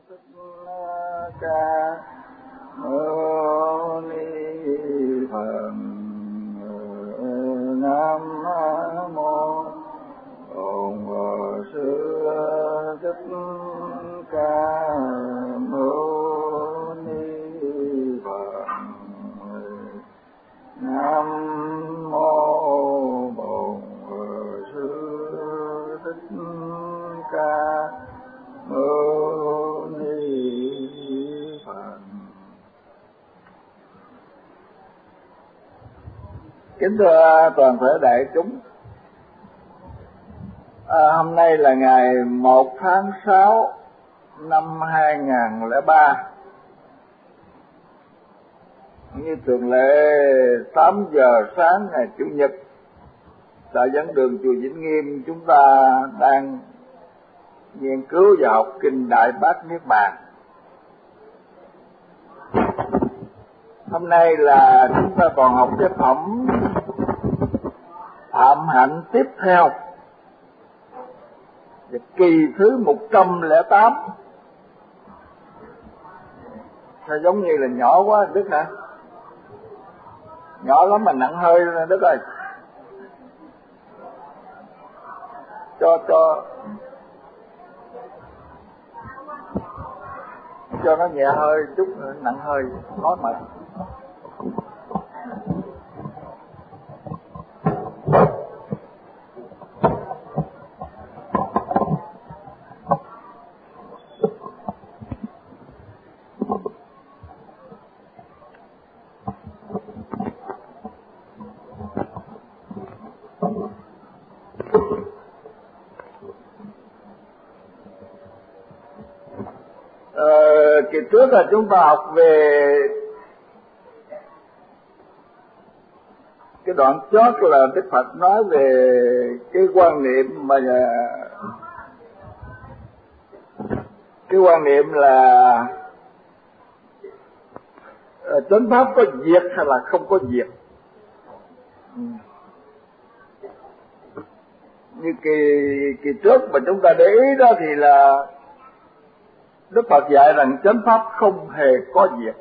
Thích Ca Mâu Ni Phật. Nam mô Bổn Sư Thích Ca Mâu Ni Phật. Nam mô Bổn Sư Thích Ca Mâu Ni Phật. Kính thưa toàn thể đại chúng, hôm nay là ngày 1 tháng 6 năm 2003. Như thường lệ 8 giờ sáng ngày Chủ nhật, tại giảng đường chùa Vĩnh Nghiêm, chúng ta đang nghiên cứu và học kinh Đại Bát Niết Bàn. Hôm nay là chúng ta còn học cái phẩm Phạm Hạnh tiếp theo, kỳ thứ 108. Sao giống như là nhỏ quá Đức hả? Nhỏ lắm mà nặng hơi Đức ơi. Cho nó nhẹ hơi chút, nặng hơi nói mệt. Kỳ trước là chúng ta học về cái đoạn chót là Đức Phật nói về cái quan niệm mà cái quan niệm là chánh pháp có diệt hay là không có diệt. Như kỳ trước mà chúng ta để ý đó thì là Đức Phật dạy rằng chánh pháp không hề có diệt,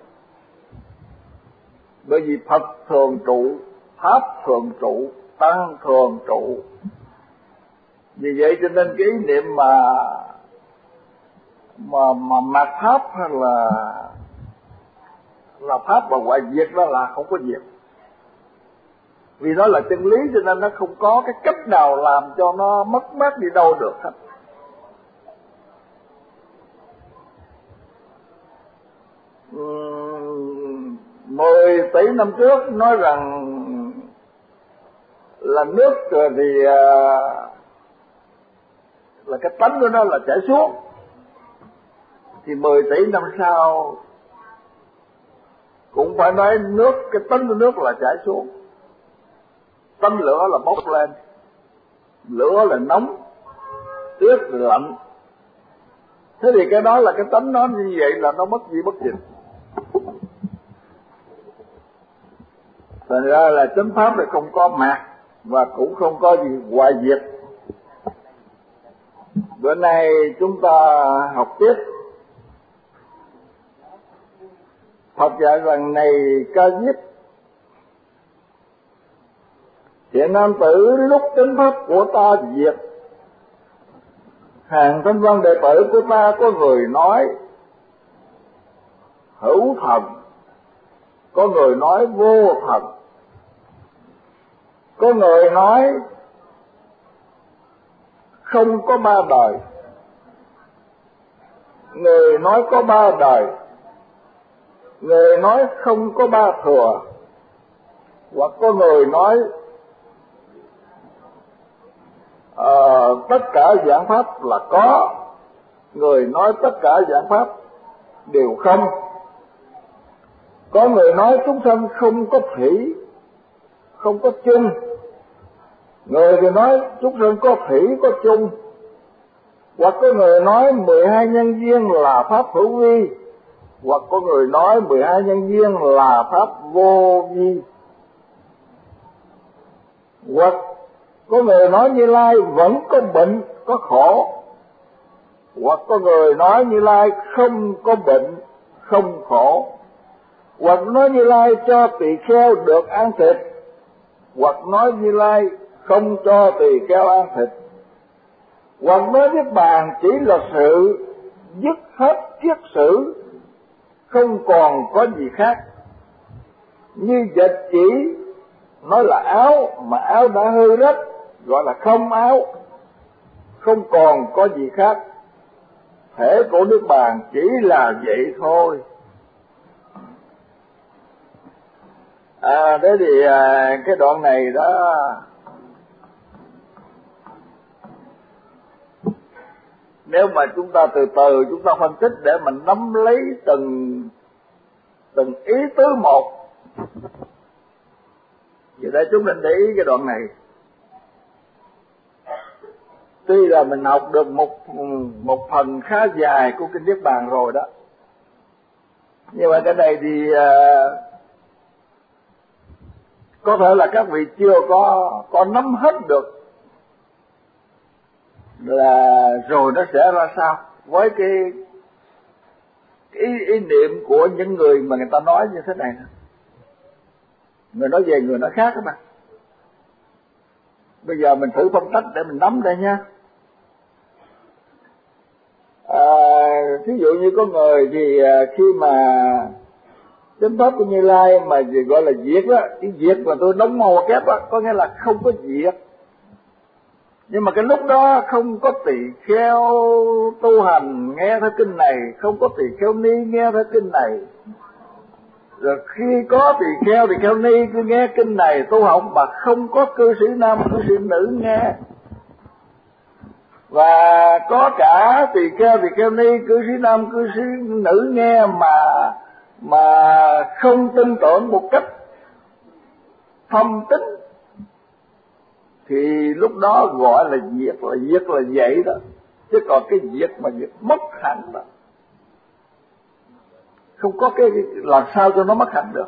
bởi vì Phật thường trụ, Pháp thường trụ, Tăng thường trụ. Vì vậy cho nên cái ý niệm mà mạt Pháp hay là Pháp và hoại diệt đó là không có diệt. Vì đó là chân lý cho nên nó không có cái cách nào làm cho nó mất mát đi đâu được hết. 10 tỷ năm trước nói rằng là nước thì là cái tánh của nó là chảy xuống, thì 10 tỷ năm sau cũng phải nói nước, cái tánh của nước là chảy xuống. Tánh lửa là bốc lên, lửa là nóng, tuyết là lạnh. Thế thì cái đó là cái tánh nó như vậy là nó mất gì bất dịch. Thành ra là chánh pháp là không có mạt và cũng không có gì hoại diệt. Bữa nay chúng ta học tiếp. Phật dạy rằng này Ca Diếp, hiện nam tử lúc chánh pháp của ta diệt, hàng thanh văn đệ tử của ta có người nói hữu thần, có người nói vô thần, có người nói không có ba đời, người nói có ba đời, người nói không có ba thừa, hoặc có người nói tất cả giảng pháp là có, người nói tất cả giảng pháp đều không. Có người nói chúng sanh không có thủy, không có chung, người thì nói chúng sanh có thủy có chung, hoặc có người nói 12 nhân duyên là pháp hữu vi, hoặc có người nói 12 nhân duyên là pháp vô vi, hoặc có người nói Như Lai vẫn có bệnh có khổ, Hoặc có người nói Như Lai không có bệnh, không khổ. Hoặc nói Như Lai cho tỳ kheo được ăn thịt. Hoặc nói Như Lai không cho tỳ kheo ăn thịt. Hoặc nói Niết Bàn chỉ là sự dứt hết kiết sử, không còn có gì khác. Như dịch chỉ nói là áo, mà áo đã hư rách, gọi là không áo, không còn có gì khác. Thể của Niết Bàn chỉ là vậy thôi. Thế thì cái đoạn này đó nếu mà chúng ta từ từ chúng ta phân tích để mình nắm lấy từng ý tứ một, vì thế chúng mình để ý cái đoạn này. Tuy là mình học được một phần khá dài của kinh Niết Bàn rồi đó, nhưng mà cái này thì có thể là các vị chưa có nắm hết được là rồi nó sẽ ra sao với cái ý niệm của những người mà người ta nói như thế này. Người nói về người nói khác các bạn. Bây giờ mình thử phân tích để mình nắm đây nha. Ví dụ như có người thì khi mà chánh pháp của Như Lai mà gọi là diệt đó, cái diệt mà tôi đóng màu kép đó, có nghĩa là không có diệt. Nhưng mà cái lúc đó không có tỳ kheo tu hành nghe theo kinh này, không có tỳ kheo ni nghe theo kinh này. Rồi khi có tỳ kheo ni cứ nghe kinh này tu học, mà không có cư sĩ nam cư sĩ nữ nghe. Và có cả tỳ kheo ni cư sĩ nam cư sĩ nữ nghe mà không tin tưởng một cách thâm tín, thì lúc đó gọi là diệt là vậy đó. Chứ còn cái diệt mà diệt mất hẳn đó, không có cái làm sao cho nó mất hẳn được.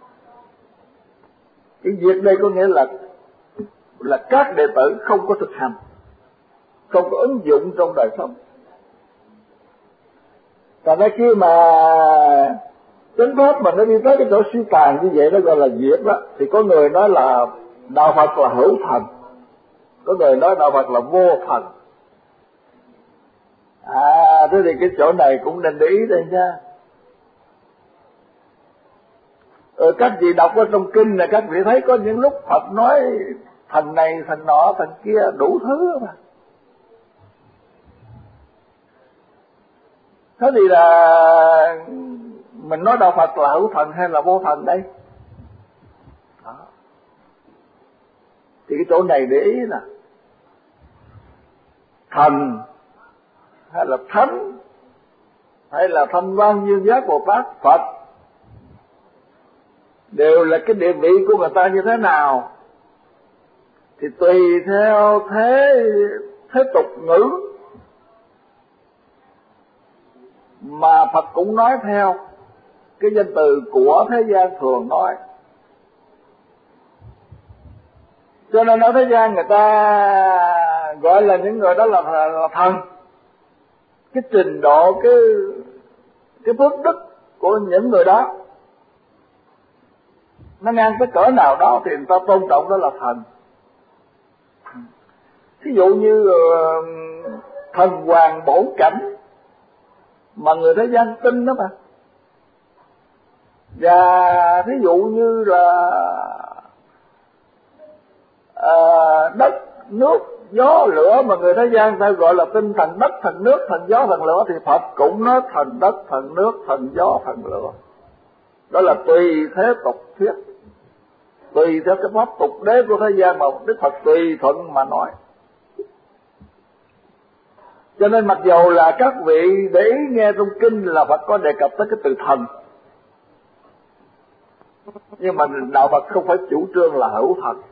Cái diệt đây có nghĩa là các đệ tử không có thực hành, không có ứng dụng trong đời sống. Tại nên khi mà chánh pháp mà nó đi tới cái chỗ suy tàn như vậy, nó gọi là diệt đó, thì có người nói là đạo Phật là hữu thần, có người nói đạo Phật là vô thần. Thế thì cái chỗ này cũng nên để ý đây nha. Các vị đọc ở trong kinh là các vị thấy có những lúc Phật nói thần này, thần nọ, thần kia, đủ thứ mà. Thế thì là mình nói đạo Phật là hữu thần hay là vô thần đây? Đó. Thì cái chỗ này để ý nè, thần hay là thánh hay là Thanh Văn Dương Giác Bồ Tát Phật đều là cái địa vị của người ta như thế nào thì tùy theo thế tục ngữ mà Phật cũng nói theo cái danh từ của thế gian thường nói. Cho nên ở thế gian người ta gọi là những người đó là thần. Cái trình độ cái phước đức của những người đó nó ngang tới cỡ nào đó thì người ta tôn trọng đó là thần. Ví dụ như thần hoàng bổn cảnh mà người thế gian tin đó mà. Và thí dụ như là đất, nước, gió, lửa mà người thế gian ta gọi là tin thần đất, thần nước, thần gió, thần lửa, thì Phật cũng nói thần đất, thần nước, thần gió, thần lửa. Đó là tùy thế tục thuyết, tùy theo cái pháp tục đế của thế gian mà Đức Phật tùy thuận mà nói. Cho nên mặc dù là các vị để ý nghe trong kinh là Phật có đề cập tới cái từ thần, nhưng mà đạo Phật không phải chủ trương là hữu thần.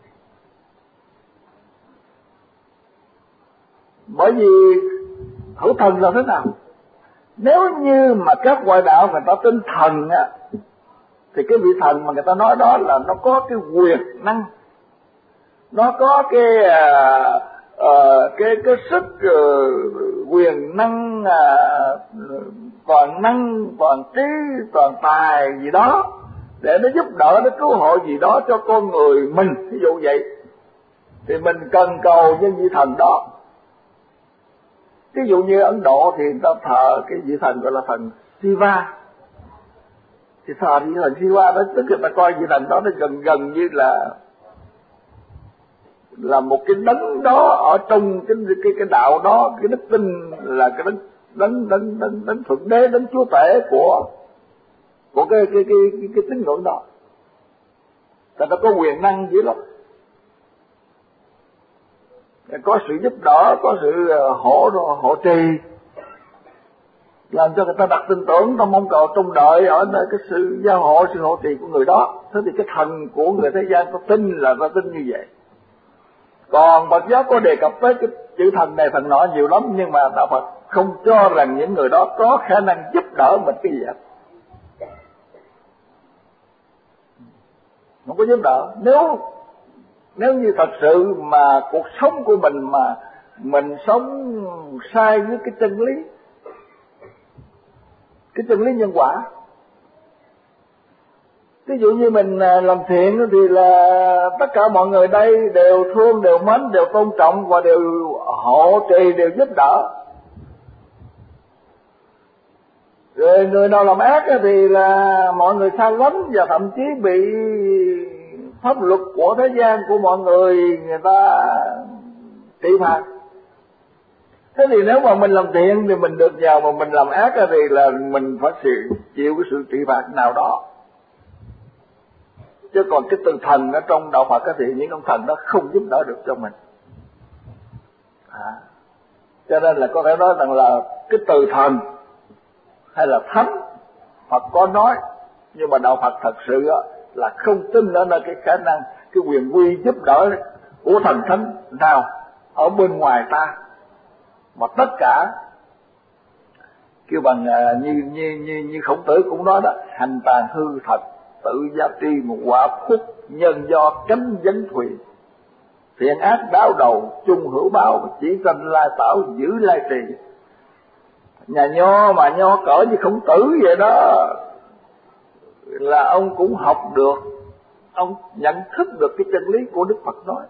Bởi vì hữu thần là thế nào? Nếu như mà các ngoại đạo người ta tin thần á, thì cái vị thần mà người ta nói đó là nó có cái quyền năng, nó có cái cái sức quyền năng, toàn năng, toàn trí, toàn tài gì đó để nó giúp đỡ, nó cứu hộ gì đó cho con người mình, ví dụ vậy, thì mình cần cầu những vị thần đó. Ví dụ như Ấn Độ thì người ta thờ cái vị thần gọi là thần Shiva, thì thờ vị thần Shiva đó, tức là ta coi vị thần đó nó gần như là một cái đấng đó ở trong cái đạo đó, cái đức tin là cái đấng thượng đế, đấng chúa tể của cái tín ngưỡng đó. Tại nó có quyền năng dữ lắm, có sự giúp đỡ, có sự hộ trì, làm cho người ta đặt tin tưởng, ta mong cầu trông đợi ở nơi cái sự gia hộ, sự hộ trì của người đó. Thế thì cái thần của người thế gian ta tin là ta tin như vậy. Còn Phật giáo có đề cập tới cái chữ thần này thần nọ nhiều lắm, nhưng mà đạo Phật không cho rằng những người đó có khả năng giúp đỡ mình cái gì hết, không có giúp đỡ. Nếu như thật sự mà cuộc sống của mình mà mình sống sai với cái chân lý nhân quả, ví dụ như mình làm thiện thì là tất cả mọi người đây đều thương, đều mến, đều tôn trọng và đều hộ trì, đều giúp đỡ. Rồi người nào làm ác thì là mọi người xa lánh và thậm chí bị pháp luật của thế gian, của mọi người ta trị phạt. Thế thì nếu mà mình làm thiện thì mình được nhờ, mà mình làm ác thì là mình phải chịu cái sự trị phạt nào đó. Chứ còn cái từ thần ở trong đạo Phật thì những ông thần đó không giúp đỡ được cho mình. Cho nên là có thể nói rằng là cái từ thần hay là thánh Phật có nói, nhưng mà đạo Phật thật sự là không tin ở nơi cái khả năng, cái quyền quy giúp đỡ của thần thánh nào ở bên ngoài ta, mà tất cả kêu bằng như Khổng Tử cũng nói đó, hành tàn hư thật, tự gia tri một quả phúc, nhân do cánh vấn thùy, thiện ác đáo đầu chung hữu báo, chỉ tranh lai tảo giữ lai trì. Nhà nho mà nho cỡ như Khổng Tử vậy đó là ông cũng học được, ông nhận thức được cái chân lý của Đức Phật nói.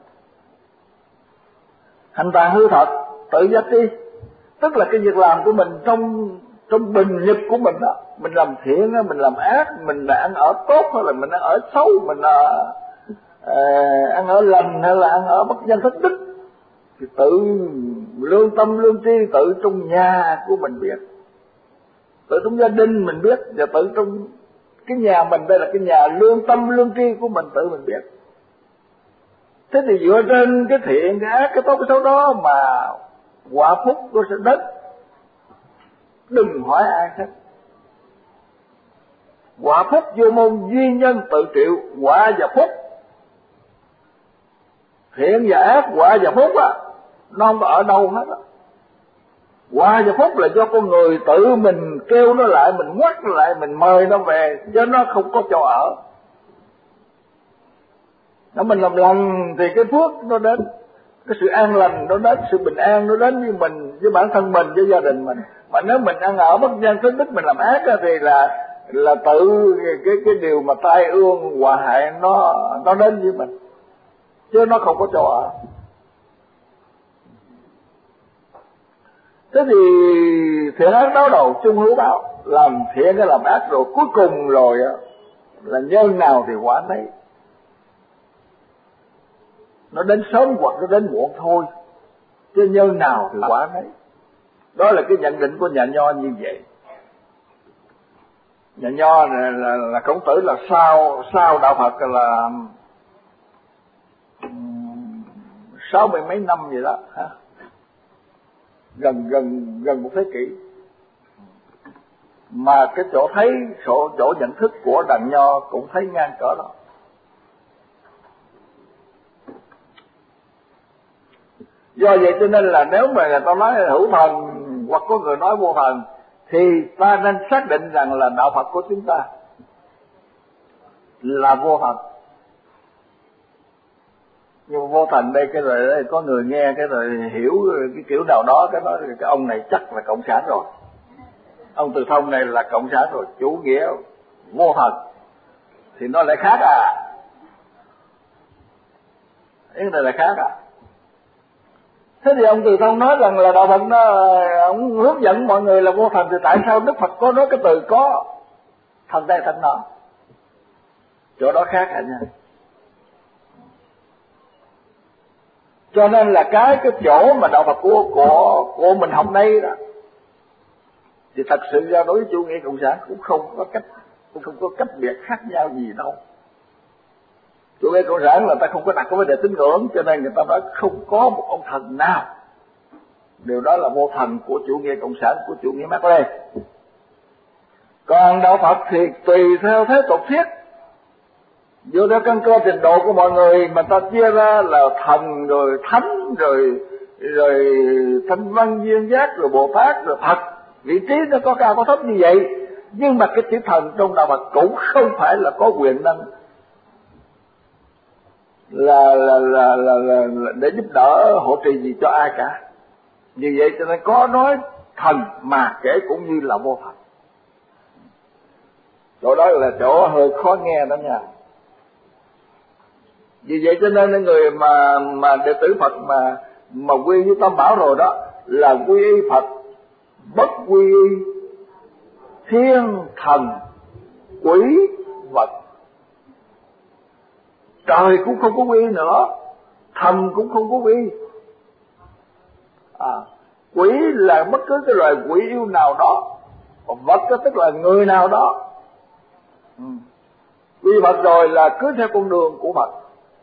Hành tàn hư thật, tự gia tri, tức là cái việc làm của mình trong bình nhật của mình đó, mình làm thiện, mình làm ác, mình là ăn ở tốt hay là mình ăn ở xấu, mình là ăn ở lành hay là ăn ở bất nhân thất đức, thì tự lương tâm lương tri, tự trong nhà của mình biết, tự trong gia đình mình biết, và tự trong cái nhà mình, đây là cái nhà lương tâm lương tri của mình, tự mình biết. Thế thì dựa trên cái thiện, cái ác, cái tốt, cái xấu đó mà quả phúc nó sẽ đến. Đừng hỏi ai hết. Quả phúc vô môn duy nhân tự triệu, quả và phúc, thiện và ác, quả và phúc nó không có ở đâu hết Quả và phúc là do con người tự mình kêu nó lại, mình ngoắt nó lại, mình mời nó về, chứ nó không có chỗ ở. Nếu mình làm lành thì cái phước nó đến, cái sự an lành nó đến, sự bình an nó đến với mình, với bản thân mình, với gia đình mình. Mà nếu mình ăn ở bất nhân thất đức, mình làm ác thì là tự cái điều mà tai ương họa hại nó đến với mình, chứ nó không có chỗ ở. Thế thì thiện ác đáo đầu chung hữu báo, làm thiện cái làm ác rồi cuối cùng rồi là nhân nào thì quả nấy, nó đến sớm hoặc nó đến muộn thôi, chứ nhân nào thì quả nấy. Đó là cái nhận định của nhà nho như vậy. Nhà nho là Khổng Tử là sau đạo Phật là 60 mấy năm vậy đó ha, gần một thế kỷ, mà cái chỗ thấy chỗ nhận thức của đàn nho cũng thấy ngang cỡ đó. Do vậy cho nên là nếu mà người ta nói hữu thần hoặc có người nói vô thần, thì ta nên xác định rằng là đạo Phật của chúng ta là vô thần. Nhưng mà vô thần đây cái rồi có người nghe cái rồi hiểu cái kiểu nào đó, cái nói cái ông này chắc là cộng sản rồi, ông Từ Thông này là cộng sản rồi, chủ nghĩa vô thần, thì nó lại khác à. Cái này là khác à. Thế thì ông Từ Thông nói rằng là đạo Phật nó ông hướng dẫn mọi người là vô thần, thì tại sao Đức Phật có nói cái từ có thần đây thần nọ? Chỗ đó khác hả nha. Cho nên là cái chỗ mà đạo Phật của mình học đây đó, thì thật sự ra đối với chủ nghĩa cộng sản cũng không có cách biệt khác nhau gì đâu. Chủ nghĩa cộng sản là ta không có đặt cái vấn đề tín ngưỡng, cho nên người ta nói không có một ông thần nào. Điều đó là vô thần của chủ nghĩa cộng sản, của chủ nghĩa Mác Lê. Còn đạo Phật thì tùy theo thế tục thiết, dựa theo căn cơ trình độ của mọi người mà ta chia ra là thần rồi thánh rồi thanh văn duyên giác rồi Bồ Tát rồi Phật, vị trí nó có cao có thấp như vậy. Nhưng mà cái chữ thần trong đạo Phật cũng không phải là có quyền năng là để giúp đỡ hỗ trợ gì cho ai cả. Như vậy cho nên có nói thần mà kể cũng như là vô thần. Chỗ đó là chỗ hơi khó nghe đó nha. Vì vậy cho nên người mà đệ tử Phật mà quy với Tam Bảo rồi đó là quy y Phật, bất quy y thiên thần quỷ vật. Trời cũng không có quy nữa, thần cũng không có quy. Quỷ là bất cứ cái loài quỷ yêu nào đó, còn vật đó tức là người nào đó. Quy Phật rồi là cứ theo con đường của Phật.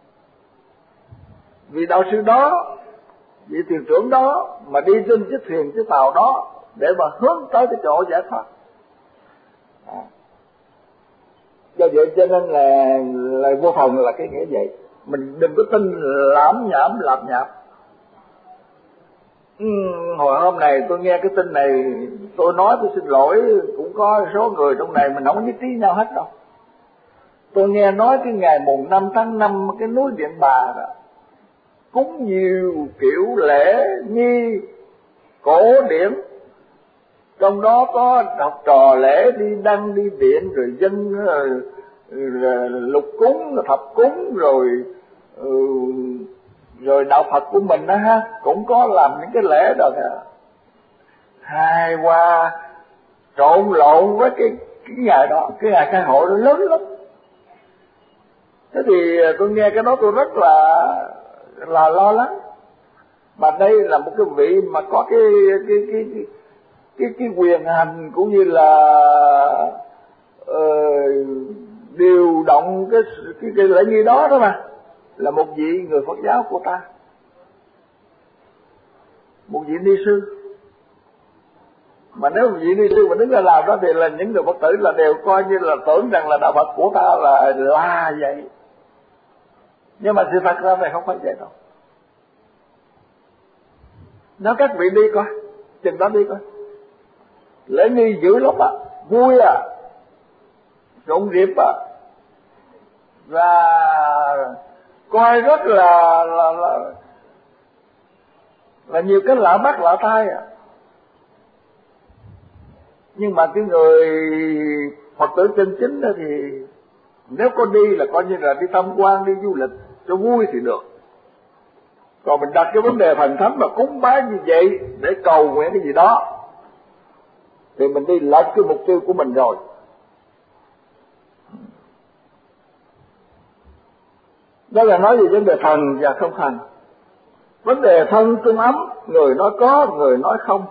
Vì đạo sư đó, vị thuyền trưởng đó mà đi trên chiếc thuyền chiếc tàu đó để mà hướng tới cái chỗ giải thoát. Do vậy cho nên là vô thần là cái nghĩa vậy. Mình đừng có tin lảm nhảm. Hồi hôm này tôi nghe cái tin này, tôi nói tôi xin lỗi, cũng có số người trong này mình không có nhất trí nhau hết đâu. Tôi nghe nói cái ngày mùng 5 tháng 5 cái núi Điện Bà đó cúng nhiều kiểu lễ nghi cổ điển, trong đó có học trò lễ đi đăng đi điện rồi dân rồi lục cúng thập cúng rồi đạo Phật của mình đó ha cũng có làm những cái lễ đó kìa. Hai qua trộn lộn với cái ngày đó, cái ngày khai hội nó lớn lắm. Thế thì tôi nghe cái đó tôi rất là lo lắng. Mà đây là một cái vị mà có cái quyền hành cũng như là điều động cái lễ nghi đó đó mà, là một vị người Phật giáo của ta, một vị ni sư. Mà nếu một vị ni sư mà đứng ra làm đó thì là những người Phật tử là đều coi như là tưởng rằng là đạo Phật của ta là vậy. Nhưng mà sự thật ra này không phải vậy đâu. Nói các vị đi coi, chừng đó đi coi, lễ nghi dữ lắm à, vui à, rộn rịp à, và coi rất là nhiều cái lạ mắt lạ tai à. Nhưng mà cái người Phật tử chân chính đó thì nếu có đi là coi như là đi tham quan, đi du lịch cho vui thì được. Còn mình đặt cái vấn đề thần thánh mà cúng bái như vậy để cầu nguyện cái gì đó thì mình đi lệch cái mục tiêu của mình rồi. Đó là nói về vấn đề thần và không thần. Vấn đề thân trung ấm, người nói có, người nói không.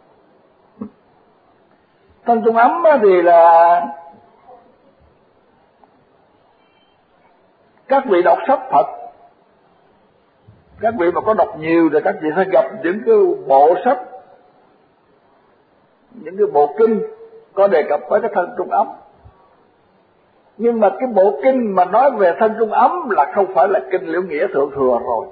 Thân trung ấm thì là các vị đọc sách Phật, các vị mà có đọc nhiều thì các vị sẽ gặp những cái bộ sách, những cái bộ kinh có đề cập tới cái thân trung ấm. Nhưng mà cái bộ kinh mà nói về thân trung ấm là không phải là kinh Liễu Nghĩa Thượng Thừa rồi.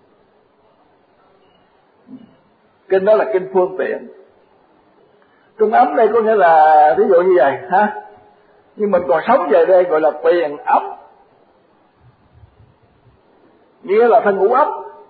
Kinh đó là kinh phương tiện. Trung ấm đây có nghĩa là ví dụ như vậy ha. Nhưng mình còn sống về đây gọi là tiền ấm. nghĩa là thân ngũ ấm.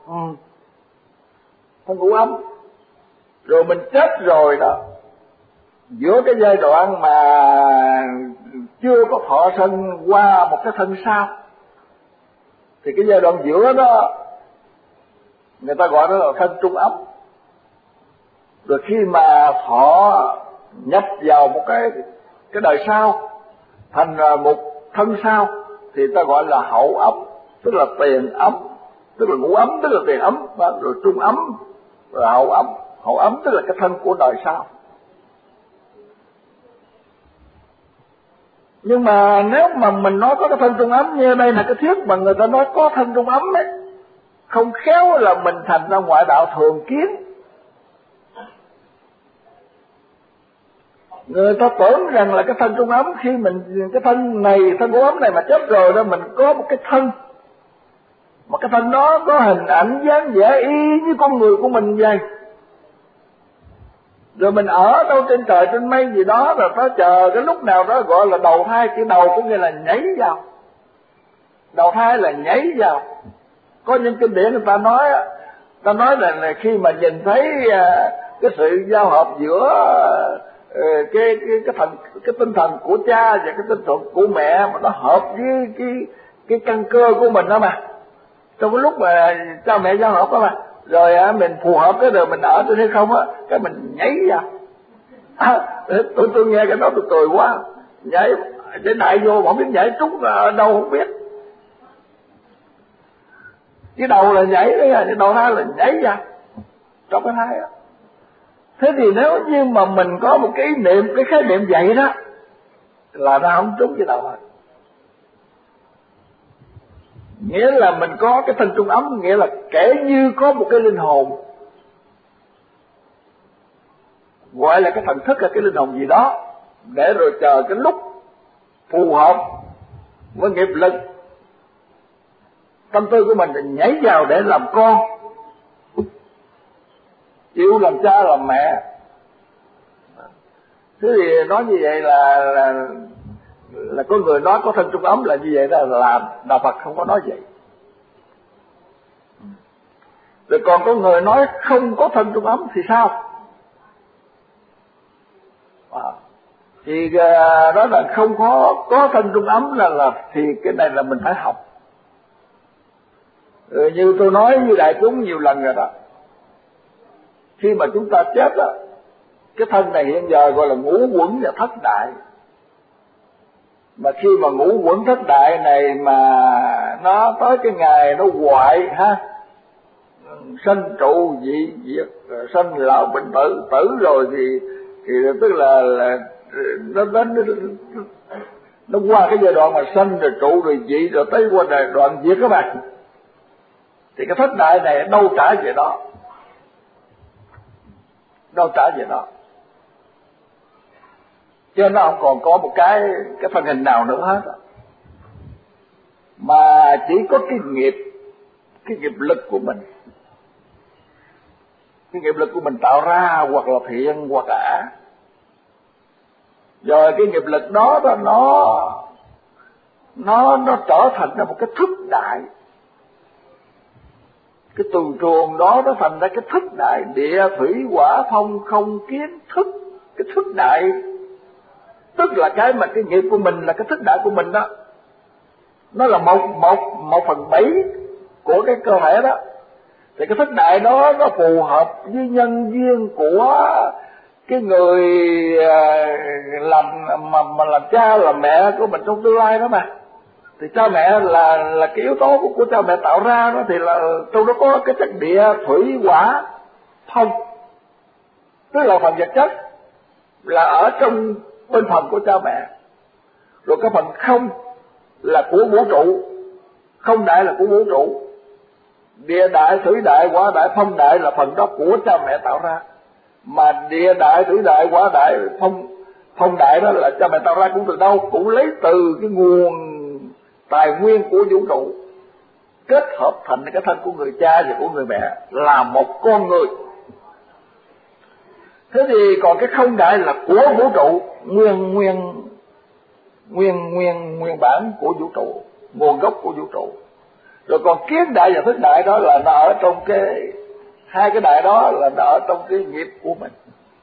Thân ngũ ấm. Rồi mình chết rồi đó, giữa cái giai đoạn mà chưa có thọ thân qua một cái thân sau, thì cái giai đoạn giữa đó người ta gọi đó là thân trung ấm. Rồi khi mà thọ nhập vào một cái đời sau, thành một thân sau, thì ta gọi là hậu ấm, tức là tiền ấm, tức là ngũ ấm, tức là tiền ấm, rồi trung ấm, rồi hậu ấm. Hậu ấm tức là cái thân của đời sau. Nhưng mà nếu mà mình nói có cái thân trung ấm, như đây là cái thuyết mà người ta nói có thân trung ấm ấy, không khéo là mình thành ra ngoại đạo thường kiến. Người ta tưởng rằng là cái thân trung ấm, khi mình cái thân này, thân của ấm này mà chết rồi đó, mình có một cái thân, mà cái thân đó có hình ảnh dáng vẻ y như con người của mình vậy. Rồi mình ở đâu trên trời trên mây gì đó, rồi phải chờ cái lúc nào đó gọi là đầu thai. Cái đầu có nghĩa là nhảy vào, đầu thai là nhảy vào. Có những kinh điển người ta nói là khi mà nhìn thấy cái sự giao hợp giữa cái tinh thần của cha và cái tinh thần của mẹ, mà nó hợp với cái căn cơ của mình đó mà, trong cái lúc mà cha mẹ giao hợp đó mà, rồi mình phù hợp cái rồi mình ở trên hay không á, cái mình nhảy vào. Tôi nghe cái đó tôi cười quá, nhảy để đại vô mà không biết nhảy trúng ở đâu không biết. Cái đầu là nhảy đấy, cái đầu thai là nhảy vào trong cái thai á. Thế thì nếu như mà mình có một cái ý niệm, cái khái niệm vậy đó, là nó không trúng cái đầu thôi. Nghĩa là mình có cái thân trung ấm, nghĩa là kể như có một cái linh hồn, gọi là cái thần thức, là cái linh hồn gì đó, để rồi chờ cái lúc phù hợp với nghiệp lực, tâm tư của mình nhảy vào để làm con, chịu làm cha làm mẹ. Thế thì nói như vậy là có người nói có thân trung ấm là như vậy đó, là Đạo Phật không có nói vậy. Rồi còn có người nói không có thân trung ấm thì sao? Thì đó là không có thân trung ấm là thì cái này là mình phải học. Như tôi nói với đại chúng nhiều lần rồi đó, khi mà chúng ta chết á, cái thân này hiện giờ gọi là ngũ quẩn và thất đại. Mà khi mà ngũ quẩn thất đại này mà nó tới cái ngày nó hoại ha, sanh trụ dị diệt, sanh lão bệnh tử, tử rồi thì tức là nó qua cái giai đoạn mà sanh rồi trụ rồi dị rồi tới qua đoạn diệt các bạn, thì cái thất đại này đâu trả về đó, đâu trả về đó, chứ nó không còn có một cái thân hình nào nữa hết, mà chỉ có cái nghiệp lực của mình, cái nghiệp lực của mình tạo ra, hoặc là thiện hoặc là ác. Rồi cái nghiệp lực đó nó trở thành ra một cái thức đại. Cái từ trường đó nó thành ra cái thức đại, địa thủy hỏa phong không kiến thức. Cái thức đại tức là cái mà cái nghiệp của mình là cái thức đại của mình đó, nó là một phần bảy của cái cơ thể đó. Thì cái thức đại đó nó phù hợp với nhân duyên của cái người làm cha làm mẹ của mình trong tương lai đó mà. Thì cha mẹ là cái yếu tố của cha mẹ tạo ra đó, thì là trong đó có cái chất địa thủy hỏa phong, tức là phần vật chất là ở trong bên phần của cha mẹ. Rồi cái phần không là của vũ trụ, không đại là của vũ trụ, địa đại thủy đại hỏa đại phong đại là phần đó của cha mẹ tạo ra. Mà địa đại thủy đại hỏa đại phong đại đó là cha mẹ tạo ra cũng từ đâu? Cũng lấy từ cái nguồn tài nguyên của vũ trụ, kết hợp thành cái thân của người cha và của người mẹ là một con người. Thế thì còn cái không đại là của vũ trụ, nguyên bản của vũ trụ, nguồn gốc của vũ trụ. Rồi còn kiến đại và thức đại đó là nó ở trong cái hai cái đại đó là nó ở trong cái nghiệp của mình,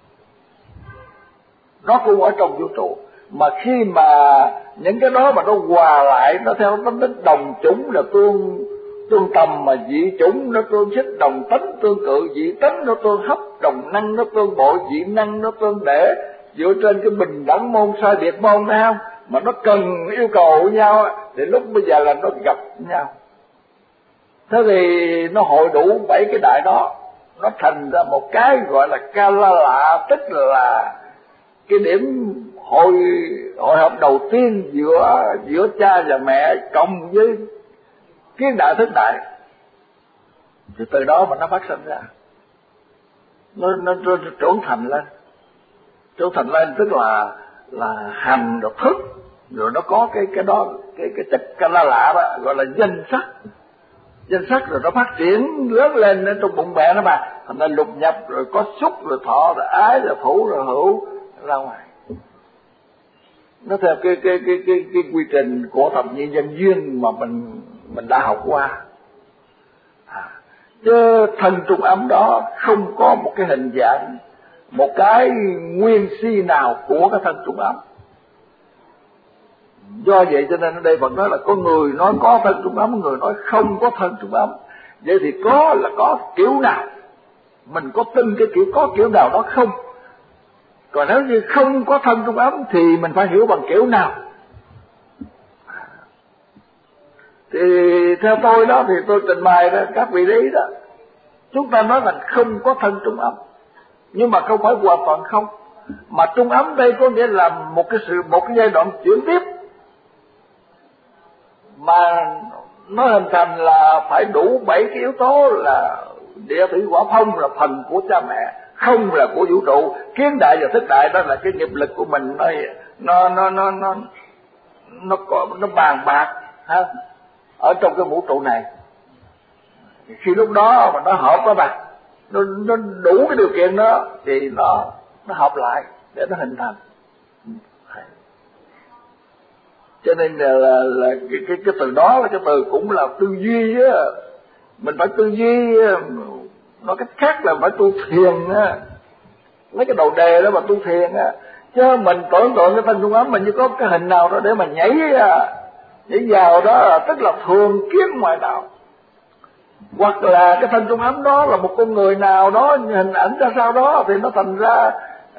nó cũng ở trong vũ trụ. Mà khi mà những cái đó mà nó hòa lại, nó theo tính đến đồng chủng là tương tầm, mà dị chủng nó tương xích, đồng tánh tương cự, dị tánh nó tương hấp, đồng năng nó tương bội, dị năng nó tương để, dựa trên cái bình đẳng môn sai biệt môn, phải không? Mà nó cần yêu cầu với nhau thì lúc bây giờ là nó gặp nhau. Thế thì nó hội đủ 7 cái đại đó, nó thành ra một cái gọi là Kala Lạ, tức là cái điểm hội hợp đầu tiên giữa cha và mẹ cộng với kiến đại thức đại. Thì từ đó mà nó phát sinh ra, nó trưởng thành lên. Trưởng thành lên tức là hành được thức, rồi nó có cái đó, cái chất Kala Lạ đó gọi là danh sắc. Danh sắc rồi nó phát triển lớn lên trong bụng mẹ nó mà, thành ra lục nhập, rồi có xúc, rồi thọ, rồi ái, rồi thủ, rồi hữu ra ngoài. Nó theo cái quy trình của thập nhị nhân duyên mà mình đã học qua. Chứ thân trung ấm đó không có một cái hình dạng, một cái nguyên si nào của cái thân trung ấm. Do vậy cho nên ở đây Phật nói là có người nói có thân trung ấm, người nói không có thân trung ấm. Vậy thì có là có kiểu nào, mình có tin cái kiểu có kiểu nào đó không? Còn nếu như không có thân trung ấm thì mình phải hiểu bằng kiểu nào. Thì theo tôi đó, thì tôi trình bày đó, các vị đấy đó, chúng ta nói là không có thân trung ấm, nhưng mà không phải hoàn toàn không. Mà trung ấm đây có nghĩa là một cái giai đoạn chuyển tiếp, mà nó hình thành là phải đủ 7 cái yếu tố là địa thủy hỏa phong là phần của cha mẹ, không là của vũ trụ, kiến đại và thức đại đó là cái nghiệp lực của mình, nó bàn bạc ha, ở trong cái vũ trụ này. Khi lúc đó mà nó hợp đó bà, nó đủ cái điều kiện đó thì nó hợp lại để nó hình thành. Cho nên là cái từ đó là cái từ cũng là tư duy á, mình phải tư duy. Nói cách khác là phải tu thiền á, lấy cái đầu đề đó mà tu thiền á. Chứ mình tưởng tượng cái thân trung ấm mình như có cái hình nào đó để mà nhảy vào đó, tức là thường kiến ngoại đạo. Hoặc là cái thân trung ấm đó là một con người nào đó, hình ảnh ra sao đó, thì nó thành ra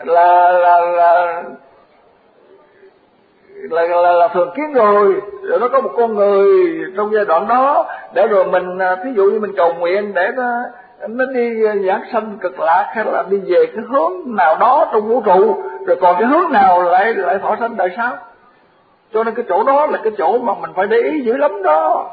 là thường kiến rồi nó có một con người trong giai đoạn đó, để rồi mình thí dụ như mình cầu nguyện để nó đi giảng sanh cực lạc, hay là đi về cái hướng nào đó trong vũ trụ, rồi còn cái hướng nào lại thọ sanh đời sau. Cho nên cái chỗ đó là cái chỗ mà mình phải để ý dữ lắm đó.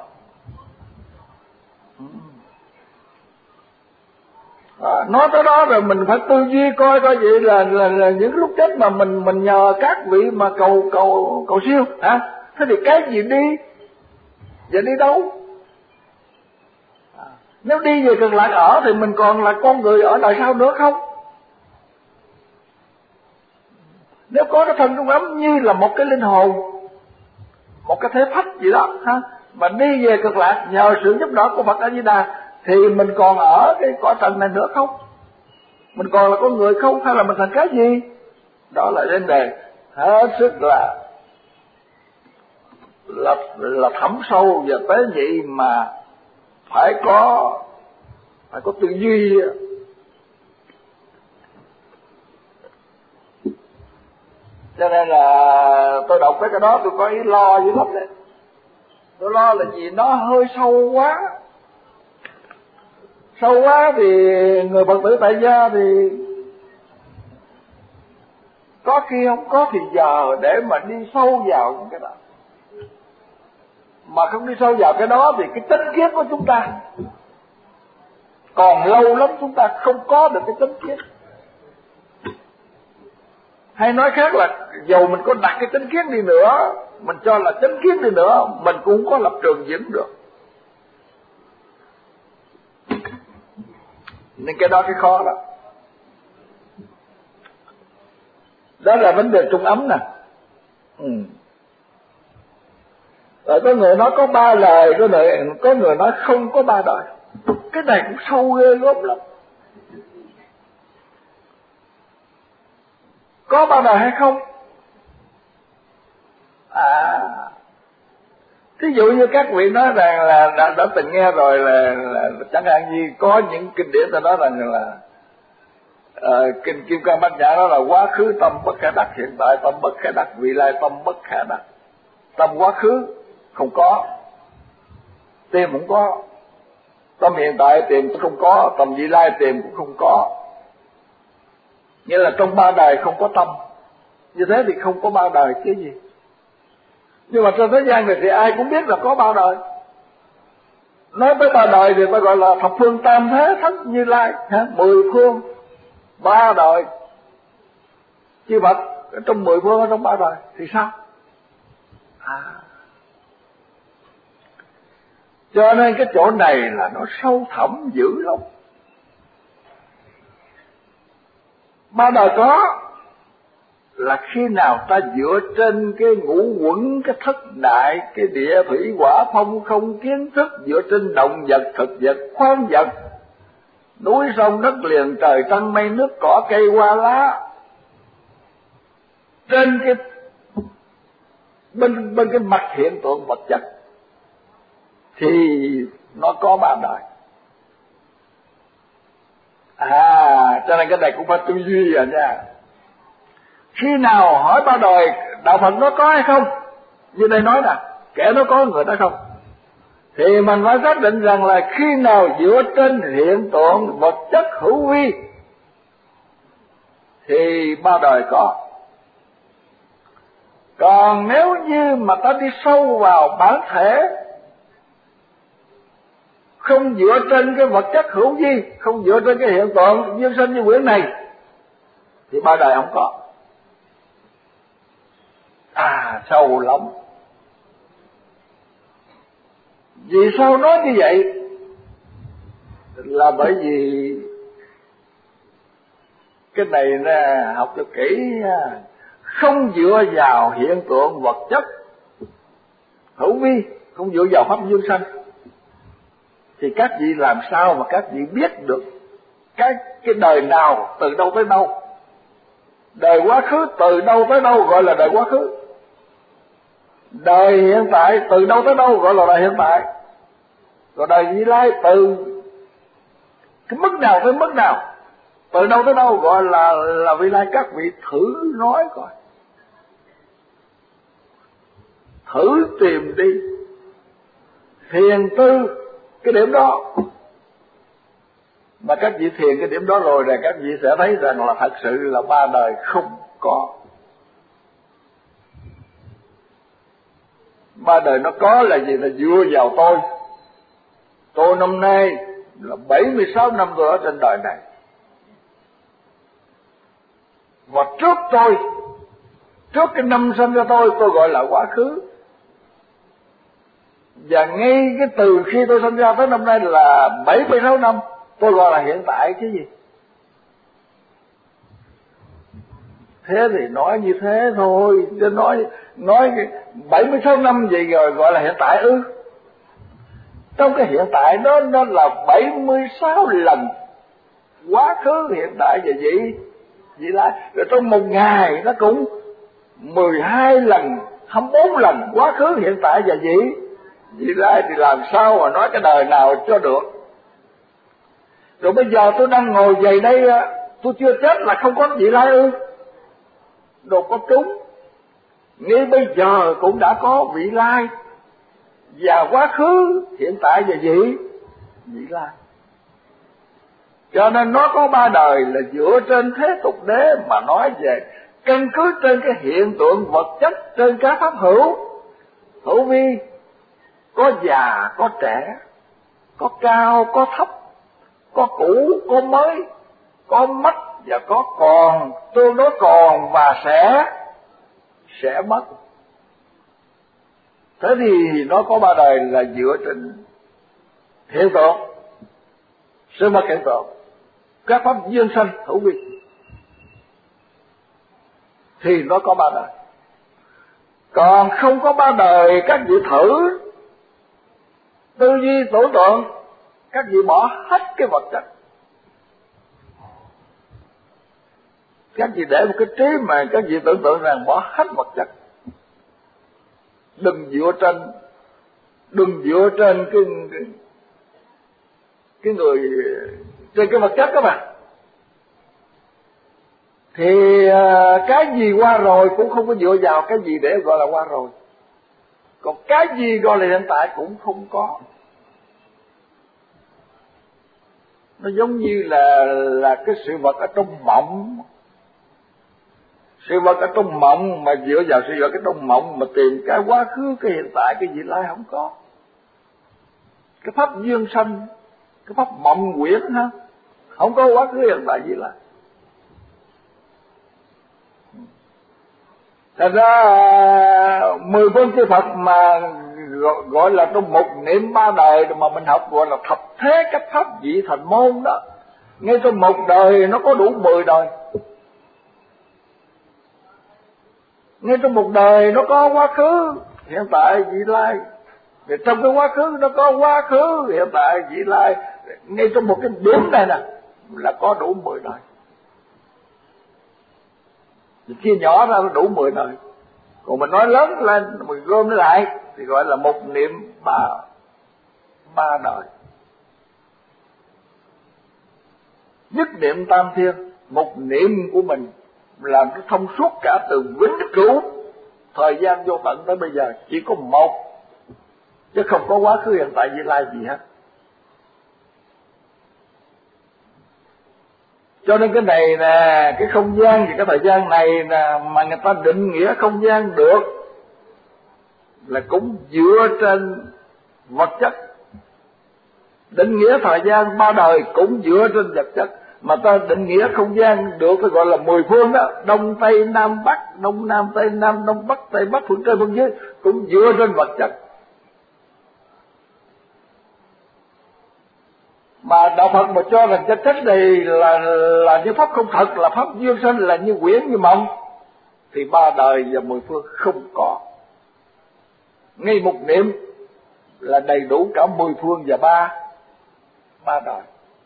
Nói tới đó rồi mình phải tư duy coi vậy là những lúc chết mà mình nhờ các vị mà cầu siêu hả? Thế thì cái gì đi và đi đâu? Nếu đi về cực lạc ở thì mình còn là con người ở đời sau nữa không? Nếu có cái thân trung ấm như là một cái linh hồn, một cái thế phách gì đó ha, mà đi về cực lạc nhờ sự giúp đỡ của Phật A Di Đà, thì mình còn ở cái cõi trần này nữa không? Mình còn là con người không, hay là mình thành cái gì? Đó là vấn đề hết sức là thấm sâu và tế nhị, mà phải có tư duy. Cho nên là tôi đọc cái đó tôi có ý lo dữ lắm đấy. Tôi lo là gì, nó hơi sâu quá. Sâu quá thì người Phật tử tại gia thì có khi không có thì giờ để mà đi sâu vào những cái đó. Mà không đi sâu vào cái đó thì cái chánh kiến của chúng ta còn lâu lắm chúng ta không có được cái chánh kiến. Hay nói khác là dầu mình có đặt cái chánh kiến đi nữa, mình cho là chánh kiến đi nữa, mình cũng không có lập trường vững được. Nên cái đó cái khó đó. Đó là vấn đề trung ấm nè. Rồi có người nói có 3 đời, có người nói không có 3 đời. Cái này cũng sâu ghê gớm lắm. Có 3 đời hay không? Thí dụ như các vị nói rằng là đã từng nghe rồi là chẳng hạn như có những kinh điển ta nói rằng là kinh Kim Cang Bát Nhã đó là quá khứ tâm bất khả đắc, hiện tại tâm bất khả đắc, vị lai tâm bất khả đắc. Tâm quá khứ không có, tìm cũng có, tâm hiện tại tìm cũng không có, tâm vị lai tìm cũng không có. Nghĩa là trong 3 đời không có tâm. Như thế thì không có 3 đời chứ gì. Nhưng mà trên thế gian này thì ai cũng biết là có 3 đời. Nói tới 3 đời thì ta gọi là thập phương tam thế thất Như Lai, 10 phương 3 đời. Chứ Phật trong 10 phương ở trong 3 đời thì sao? Cho nên cái chỗ này là nó sâu thẳm dữ lắm. 3 đời có là khi nào ta dựa trên cái ngũ quẩn, cái thất đại, cái địa thủy hỏa phong không kiến thức, dựa trên động vật, thực vật, khoáng vật, núi sông đất liền, trời trăng mây nước cỏ cây hoa lá, trên cái bên cái mặt hiện tượng vật chất thì nó có 3 đời. Cho nên cái này cũng phải tư duy rồi nha. Khi nào hỏi 3 đời đạo Phật nó có hay không, như đây nói nè, kẻ nó có người nó không, thì mình phải xác định rằng là khi nào dựa trên hiện tượng vật chất hữu vi thì 3 đời có. Còn nếu như mà ta đi sâu vào bản thể, không dựa trên cái vật chất hữu vi, không dựa trên cái hiện tượng duyên sinh như quyển này, thì 3 đời không có. Sâu lắm. Vì sao nói như vậy? Là bởi vì cái này nè, học cho kỹ nha. Không dựa vào hiện tượng vật chất hữu vi, không dựa vào pháp duyên sanh, thì các vị làm sao mà các vị biết được cái đời nào từ đâu tới đâu? Đời quá khứ từ đâu tới đâu gọi là đời quá khứ. Đời hiện tại từ đâu tới đâu gọi là đời hiện tại. Rồi đời vị lai từ cái mức nào tới mức nào, từ đâu tới đâu gọi là vị lai. Các vị thử nói coi, thử tìm đi, thiền tư cái điểm đó. Mà các vị thiền cái điểm đó rồi là các vị sẽ thấy rằng là thật sự là 3 đời không có. 3 đời nó có là gì? Là dựa vào tôi. Tôi năm nay là 76 năm tôi ở trên đời này. Và trước cái năm sinh ra tôi gọi là quá khứ. Và ngay cái từ khi tôi sinh ra tới năm nay là 76 năm, tôi gọi là hiện tại chứ gì. Thế thì nói như thế thôi, chứ nói 76 năm vậy rồi gọi là hiện tại ư? Trong cái hiện tại đó nó là 76 lần quá khứ, hiện tại và vị lai. Rồi trong một ngày nó cũng 12 lần, 24 lần quá khứ, hiện tại và vị lai, thì làm sao mà nói cái đời nào cho được? Rồi bây giờ tôi đang ngồi về đây, tôi chưa chết là không có vị lai ư? Đâu có trúng. Ngay bây giờ cũng đã có vị lai, và quá khứ, hiện tại và vị lai. Cho nên nó có 3 đời là dựa trên thế tục đế mà nói về, căn cứ trên cái hiện tượng vật chất, trên các pháp hữu vi, có già, có trẻ, có cao, có thấp, có cũ, có mới, có mất và có còn, tương đối còn và sẽ mất. Thế thì nó có 3 đời là dựa trên hiện tượng, sự vật hiện tượng, các pháp duyên sanh hữu vi, thì nó có 3 đời. Còn không có ba đời, các vị thử tư duy tưởng tượng, các vị bỏ hết cái vật chất. Các vị để một cái trí mà các vị tưởng tượng rằng bỏ hết vật chất. Đừng dựa trên cái người, trên cái vật chất các bạn. Thì cái gì qua rồi cũng không có dựa vào cái gì để gọi là qua rồi. Còn cái gì gọi là hiện tại cũng không có. Nó giống như là cái sự vật ở trong mộng. Sự vật ở trong mộng mà dựa vào sự vật ở trong mộng mà tìm cái quá khứ, cái hiện tại, cái vị lai không có. Cái pháp duyên sanh, cái pháp mộng quyển ha, không có quá khứ hiện tại vị lai. Thật ra 10 phương chư Phật mà gọi là trong một niệm ba đời mà mình học gọi là thập thế cách pháp vị thành môn đó. Ngay trong một đời nó có đủ 10 đời. Ngay trong một đời nó có quá khứ, hiện tại, vị lai. Thì trong cái quá khứ nó có quá khứ, hiện tại, vị lai. Ngay trong một cái điểm này nè là có đủ 10 đời. Thì chia nhỏ ra nó đủ 10 đời. Còn mình nói lớn lên, mình gom nó lại thì gọi là một niệm ba đời. Nhất niệm tam thiên, một niệm của mình làm nó thông suốt cả từ vĩnh cửu thời gian vô tận tới bây giờ, chỉ có một, chứ không có quá khứ hiện tại vị lai gì hết. Cho nên cái này nè, cái không gian và cái thời gian này nè, mà người ta định nghĩa không gian được là cũng dựa trên vật chất. Định nghĩa thời gian ba đời cũng dựa trên vật chất. Mà ta định nghĩa không gian được phải gọi là 10 phương đó, đông tây nam bắc, đông nam tây nam, đông bắc tây bắc, phương trên phương dưới, cũng dựa trên vật chất. Mà đạo Phật mà cho rằng cái chất này là như pháp không thật, là pháp duyên sanh, là như quyển như mộng, thì ba đời và 10 phương không có. Ngay một niệm là đầy đủ cả 10 phương và ba đời.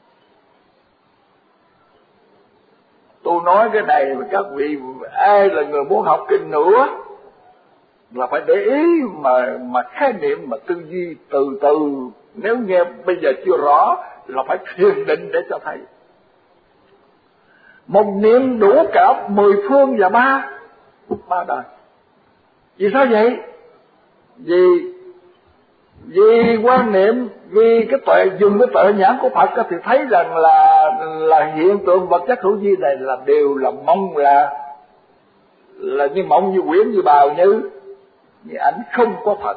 Tôi nói cái này mà các vị ai là người muốn học kinh nữa là phải để ý mà khái niệm, mà tư duy từ từ. Nếu nghe bây giờ chưa rõ là phải thiền định để cho thấy. Một niệm đủ cả 10 phương và ba đời. Vì sao vậy? Vì quan niệm, vì cái tuệ, dùng cái tuệ nhãn của Phật thì thấy rằng là hiện tượng vật chất hữu vi này là đều là mong, là như mộng, như quyển, như bào, như ảnh, không có thật.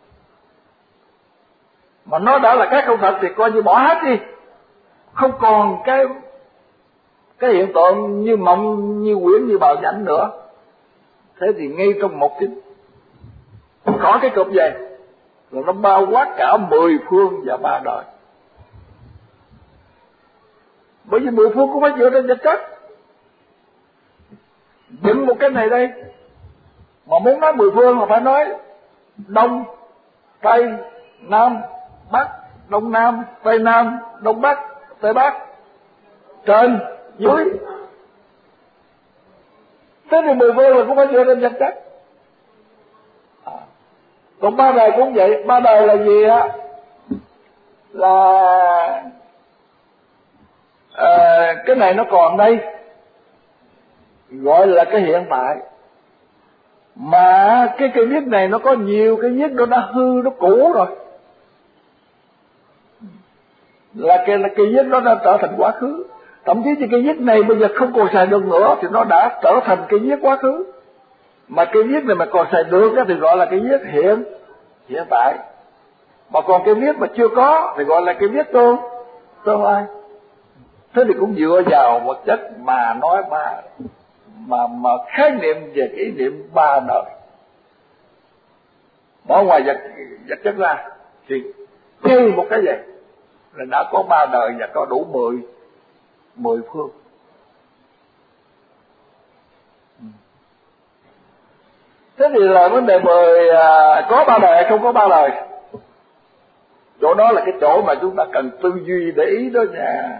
Mà nó đã là cái không thật thì coi như bỏ hết đi, không còn cái hiện tượng như mộng, như quyển, như bào, như ảnh nữa. Thế thì ngay trong một cái có cái cục về là nó bao quát cả 10 phương và ba đời. Bởi vì 10 phương cũng phải dựa trên vật chất. Dựng một cái này đây, mà muốn nói 10 phương là phải nói đông, tây, nam, bắc, đông nam, tây nam, đông bắc, tây bắc, trên, dưới. Thế thì 10 phương là cũng phải dựa trên vật chất. Còn ba đời cũng vậy. Ba đời là gì á? Là cái này nó còn đây, gọi là cái hiện tại. Mà cái cây viết này nó có nhiều cái viết nó đã hư, nó cũ rồi, là cái viết nó đã trở thành quá khứ. Thậm chí cái viết này bây giờ không còn xài được nữa thì nó đã trở thành cái viết quá khứ. Mà cái viết này mà còn xài được thì gọi là cái viết hiện tại. Mà còn cái viết mà chưa có thì gọi là cái viết tương lai. Thế thì cũng dựa vào vật chất mà nói mà khái niệm về cái ý niệm ba đời. Bỏ ngoài vật chất ra thì ngay một cái vậy là đã có ba đời và có đủ 10 phương. Thế thì là vấn đề có ba đời hay không có ba đời, chỗ đó là cái chỗ mà chúng ta cần tư duy để ý đó nha.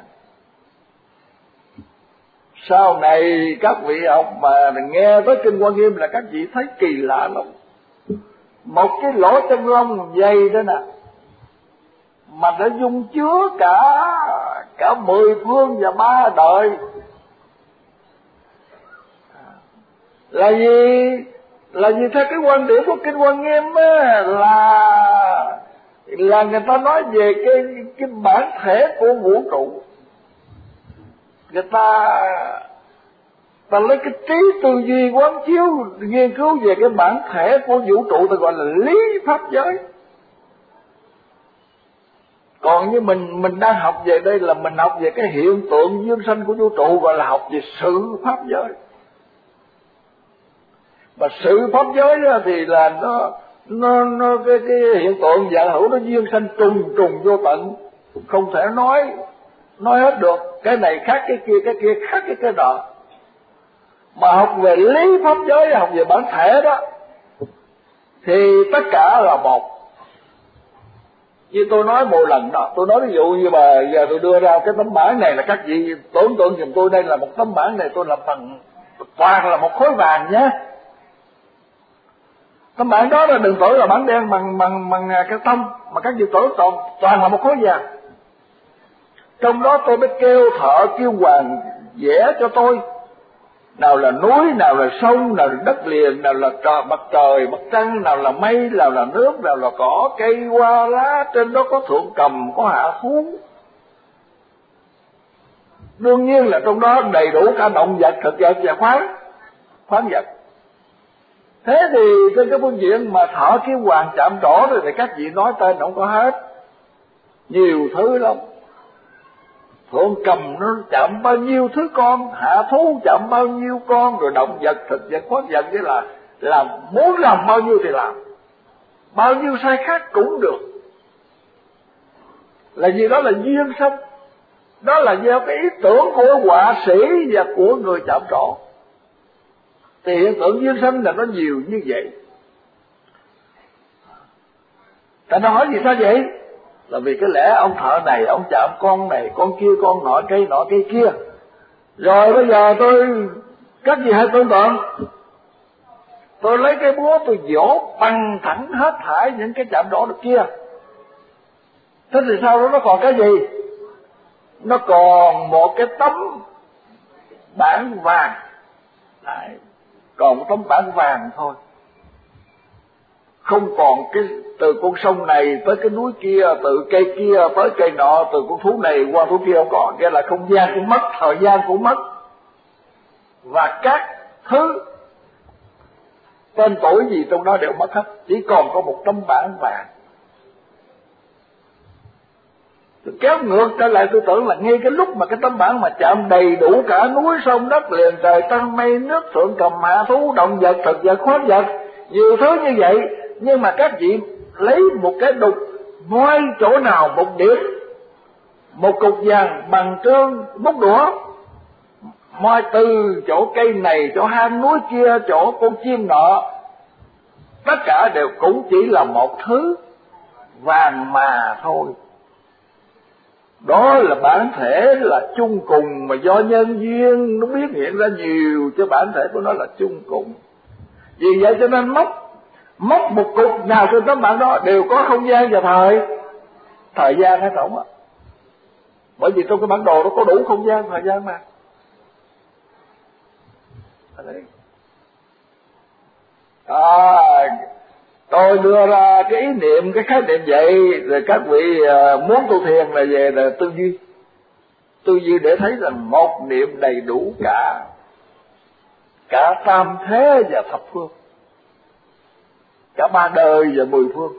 Sau này các vị học mà nghe tới Kinh Hoa Nghiêm là các vị thấy kỳ lạ lắm. Một cái lỗ chân lông dày đó nè, mà nó dung chứa cả 10 phương và 3 đời. Là gì theo cái quan điểm của Kinh Hoa Nghiêm á, là người ta nói về cái bản thể của vũ trụ. Người ta lấy cái trí tư duy quán chiếu nghiên cứu về cái bản thể của vũ trụ, ta gọi là lý pháp giới. Còn như mình đang học về đây là mình học về cái hiện tượng dương sanh của vũ trụ, gọi là học về sự pháp giới. Mà sự pháp giới đó thì là nó cái hiện tượng dạng hữu nó duyên sanh trùng vô tận, không thể nói hết được. Cái này khác cái kia khác cái nọ. Mà học về lý pháp giới, học về bản thể đó, thì tất cả là một. Như tôi nói một lần đó, tôi nói ví dụ như mà giờ tôi đưa ra cái tấm bảng này là các vị tưởng tượng giùm tôi, đây là một tấm bảng này tôi làm bằng toàn là một khối vàng nhé. Tấm bảng đó là đừng tưởng là bảng đen bằng cái tông, mà các vị tưởng toàn là một khối vàng. Trong đó tôi mới kêu thợ kêu hoàng vẽ cho tôi, nào là núi, nào là sông, nào là đất liền, nào là mặt trời, mặt trăng, nào là mây, nào là nước, nào là cỏ, cây, hoa, lá, trên đó có thượng cầm, có hạ thú. Đương nhiên là trong đó đầy đủ cả động vật, thực vật và khoáng vật. Thế thì trên cái phương diện mà thợ kiếm hoàng chạm trổ rồi thì các vị nói tên không có hết, nhiều thứ lắm. Thượng cầm nó chạm bao nhiêu thứ con, hạ thú chạm bao nhiêu con, rồi động vật, thực vật, khoáng vật, với là muốn làm bao nhiêu thì làm, bao nhiêu sai khác cũng được. Là gì? Đó là duyên sanh, đó là do cái ý tưởng của họa sĩ và của người chạm trổ. Thì hiện tượng duyên sanh là nó nhiều như vậy. Tại nó hỏi gì sao vậy? Là vì cái lẽ ông thợ này, ông chạm con này, con kia, con nọ cây kia. Rồi bây giờ các gì hãy tưởng tượng, tôi lấy cái búa tôi vỗ bằng thẳng hết thảy những cái chạm trổ được kia. Thế thì sau đó nó còn cái gì? Nó còn một cái tấm bảng vàng. Đấy, còn một tấm bảng vàng thôi. Không còn cái từ con sông này tới cái núi kia, từ cây kia tới cây nọ, từ con thú này qua thú kia không còn. Nghĩa là không gian cũng mất, thời gian cũng mất, và các thứ tên tuổi gì trong đó đều mất hết, chỉ còn có một tấm bảng vàng. Tôi kéo ngược trở lại, tôi tưởng là ngay cái lúc mà cái tấm bảng mà chạm đầy đủ cả núi sông đất liền trời trăng mây nước thượng cầm hạ thú động vật thực vật khoáng vật, nhiều thứ như vậy, nhưng mà các vị lấy một cái đục moi chỗ nào một điểm, một cục vàng bằng trơn bút đũa, moi từ chỗ cây này, chỗ hang núi kia, chỗ con chim nọ, tất cả đều cũng chỉ là một thứ vàng mà thôi. Đó là bản thể là chung cùng, mà do nhân duyên nó biến hiện ra nhiều, chứ bản thể của nó là chung cùng. Vì vậy cho nên móc một cục nào trên tấm bảng đó đều có không gian và thời gian hay không á. Bởi vì trong cái bản đồ nó có đủ không gian, thời gian mà. Tôi đưa ra cái ý niệm, cái khái niệm vậy, rồi các vị muốn tu thiền là về là tư duy để thấy rằng một niệm đầy đủ cả tam thế và thập phương, cả ba đời và 10 phương.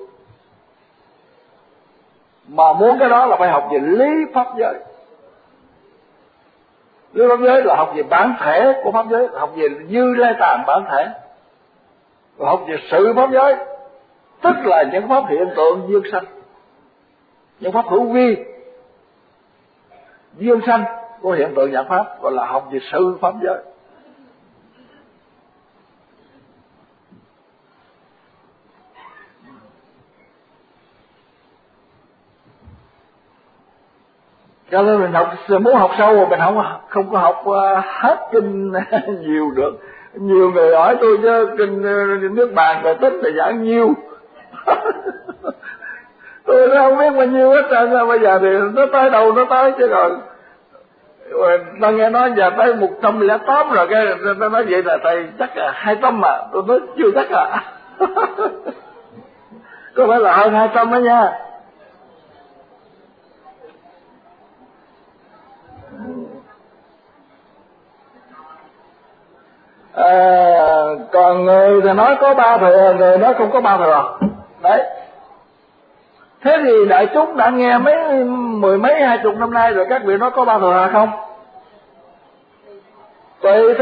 Mà muốn cái đó là phải học về lý pháp giới. Lý pháp giới là học về bản thể của pháp giới, học về Như Lai Tạng bản thể, và học về sự pháp giới, tức là những pháp hiện tượng duyên sanh, những pháp hữu vi duyên sanh của hiện tượng dạng pháp, gọi là học về sự pháp giới. Cho nên mình muốn học sâu mà mình không có học hết kinh nhiều được. Nhiều người hỏi tôi chứ kinh nước Bàn rồi Tích là giảng nhiêu. Tôi không biết bao nhiêu hết trơn. Bây giờ thì nó tới đâu nó tới chứ còn. Ta nghe nói giờ tới 108 rồi, cái ta nói vậy là thầy chắc là 200 mà. Tôi nói chưa chắc à. Có phải là hơn 200 đó nha. Còn người thì nói có ba thừa, người nói không có ba thừa. Đấy. Thế thì đại chúng đã nghe mười mấy 20 năm nay rồi, các vị nói có ba thừa hay không? Tùy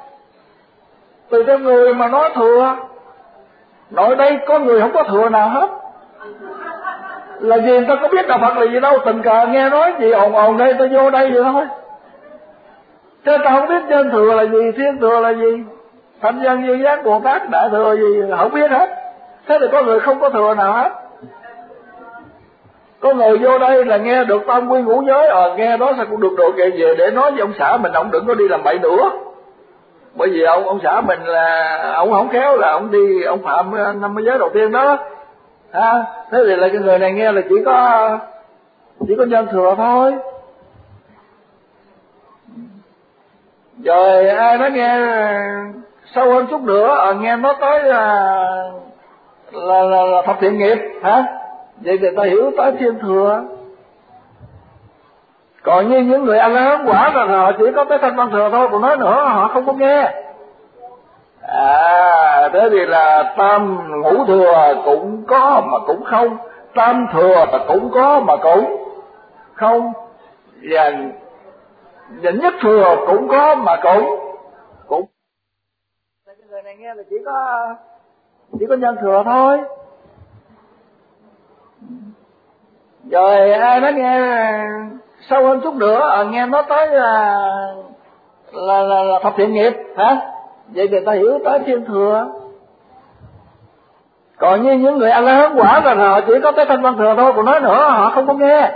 theo người mà nói thừa. Nội đây có người không có thừa nào hết. Là gì người ta có biết đạo Phật là gì đâu, tình cờ nghe nói gì ồn đây ta vô đây vậy thôi. Chứ ta không biết nhân thừa là gì, thiên thừa là gì, Thánh Nhân Duy Giác Bồ Tát Đại Thừa gì, không biết hết. Thế thì có người không có thừa nào hết. Có người vô đây là nghe được tam quy ngũ giới, nghe đó sao cũng được độ kệ về để nói với ông xã mình, ông đừng có đi làm bậy nữa. Bởi vì ông xã mình là ông không khéo là ông đi, ông phạm 50 giới đầu tiên đó. Thế thì là cái người này nghe là chỉ có nhân thừa thôi. Rồi ai nói nghe sâu hơn chút nữa, nghe nói tới là thập thiện nghiệp hả? Vậy thì ta hiểu tới thiên thừa. Còn như những người ăn hán quả là họ chỉ có tới thanh văn thừa thôi, còn nói nữa họ không có nghe. Thế thì là tam ngũ thừa cũng có mà cũng không, tam thừa cũng có mà cũng không, và nhất thừa cũng có mà cũng. Cái người này nghe là chỉ có nhân thừa thôi. Rồi ai nói nghe sâu hơn chút nữa, nghe nói tới là thập thiện nghiệp hả? Vậy thì ta hiểu tới thiên thừa. Còn như những người ăn hán quả là họ chỉ có tới thanh văn thừa thôi, còn nói nữa họ không có nghe.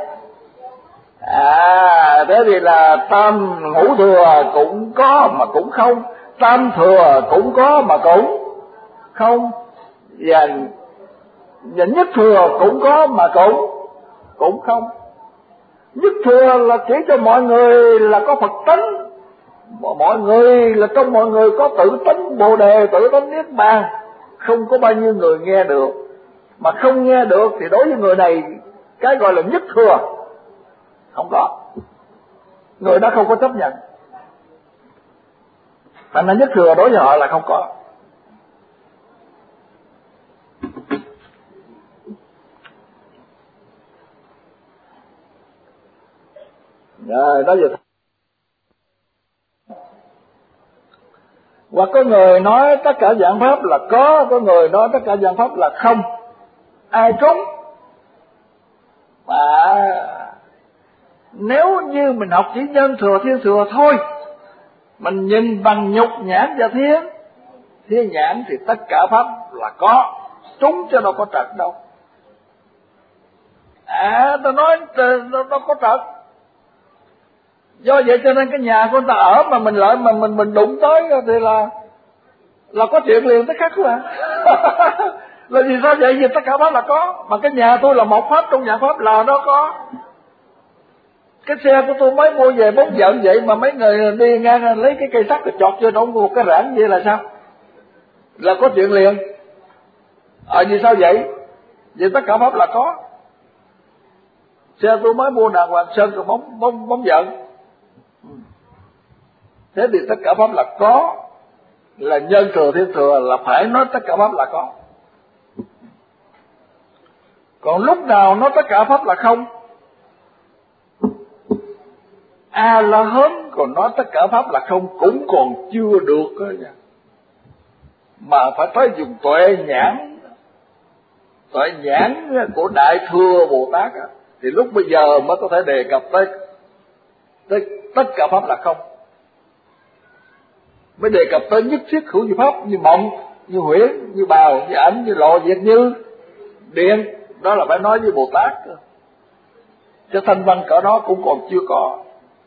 Thế thì là tam ngũ thừa cũng có mà cũng không, tam thừa cũng có mà cũng không, và nhất thừa cũng có mà cũng không. Nhất thừa là chỉ cho mọi người là có Phật tánh, mọi người là trong mọi người có tự tánh Bồ Đề, tự tánh Niết Bàn. Không có bao nhiêu người nghe được, mà không nghe được thì đối với người này cái gọi là nhất thừa không có, người đó không có chấp nhận. Thành ra nhất thừa đối với họ là không có. Rồi đó giờ. Hoặc có người nói tất cả dạng pháp là có người nói tất cả dạng pháp là không. Ai trúng? Nếu như mình học chỉ nhân thừa thiên thừa thôi, mình nhìn bằng nhục nhãn và thiên nhãn thì tất cả pháp là có, trúng chứ đâu có trật đâu. Ta nói nó có trật. Do vậy cho nên cái nhà của người ta ở mà mình lại mà mình đụng tới thì là có chuyện liền tức khắc mà. Là vì sao vậy? Vì tất cả pháp là có, mà cái nhà tôi là một pháp trong nhà pháp là nó có. Cái xe của tôi mới mua về 4 giận vậy mà mấy người đi ngang lấy cái cây sắt rồi chọt vô nó một cái rãnh vậy là sao? Là có chuyện liền. Vì sao vậy? Vì tất cả pháp là có. Xe tôi mới mua đàng hoàng sơn rồi bóng giận. Thế thì tất cả pháp là có, là nhân thừa thiên thừa, là phải nói tất cả pháp là có. Còn lúc nào nói tất cả pháp là không, La Hán còn nói tất cả pháp là không cũng còn chưa được đó nha. Mà phải tới dùng tuệ nhãn của Đại Thừa Bồ Tát đó, thì lúc bây giờ mới có thể đề cập tới tất cả pháp là không, mới đề cập tới nhất thiết hữu như pháp, như mộng, như huyễn, như bào, như ảnh, như lộ diệt, như điện. Đó là phải nói với Bồ Tát. chứ thanh văn cỡ đó cũng còn chưa có.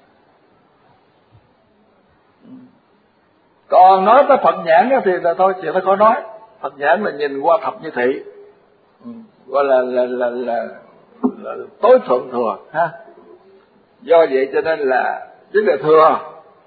Còn nói tới Phật nhãn thì là thôi chuyện nó khó nói. Phật nhãn là nhìn qua thập như thị, gọi là tối thượng thừa ha. Do vậy cho nên là vấn đề thừa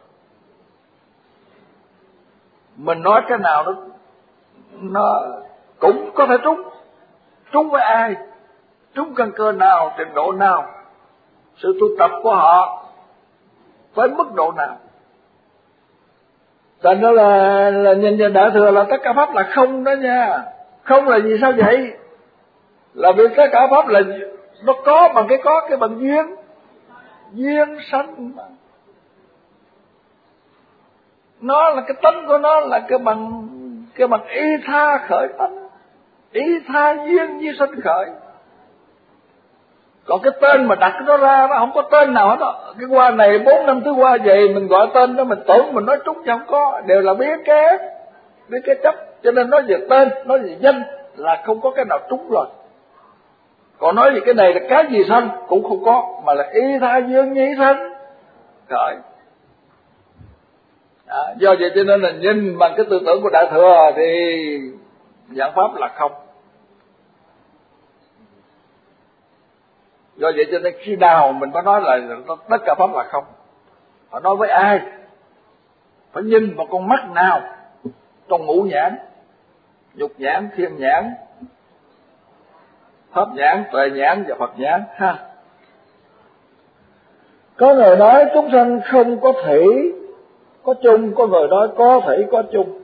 mình nói cái nào nó cũng có thể trúng với ai, trúng căn cơ nào, trình độ nào, sự tu tập của họ với mức độ nào. Thành đó là nhìn vào đại thừa là tất cả pháp là không đó nha. Không là gì sao vậy? Là vì tất cả pháp là nó có bằng cái bằng duyên sanh mà. Nó là cái tánh của nó là cái bằng ý tha khởi tánh, ý tha duyên như sanh khởi. Còn cái tên mà đặt nó ra nó không có tên nào hết đó. Cái qua này 4 năm thứ qua vậy mình gọi tên đó, mình tưởng mình nói trúng chứ không có, đều là biết cái chấp. Cho nên nói về tên, nói về danh là không có cái nào trúng rồi. Còn nói về cái này là cái gì sanh cũng không có, mà là ý tha duyên như sanh khởi. Do vậy cho nên là nhìn bằng cái tư tưởng của đại thừa thì dạng pháp là không. Do vậy cho nên khi nào mình mới nói là tất cả pháp là không, phải nói với ai, phải nhìn vào con mắt nào trong ngũ nhãn, dục nhãn, thiên nhãn, pháp nhãn, tuệ nhãn và Phật nhãn ha. Có người nói chúng sanh không có thể có chung, có người nói có thể có chung.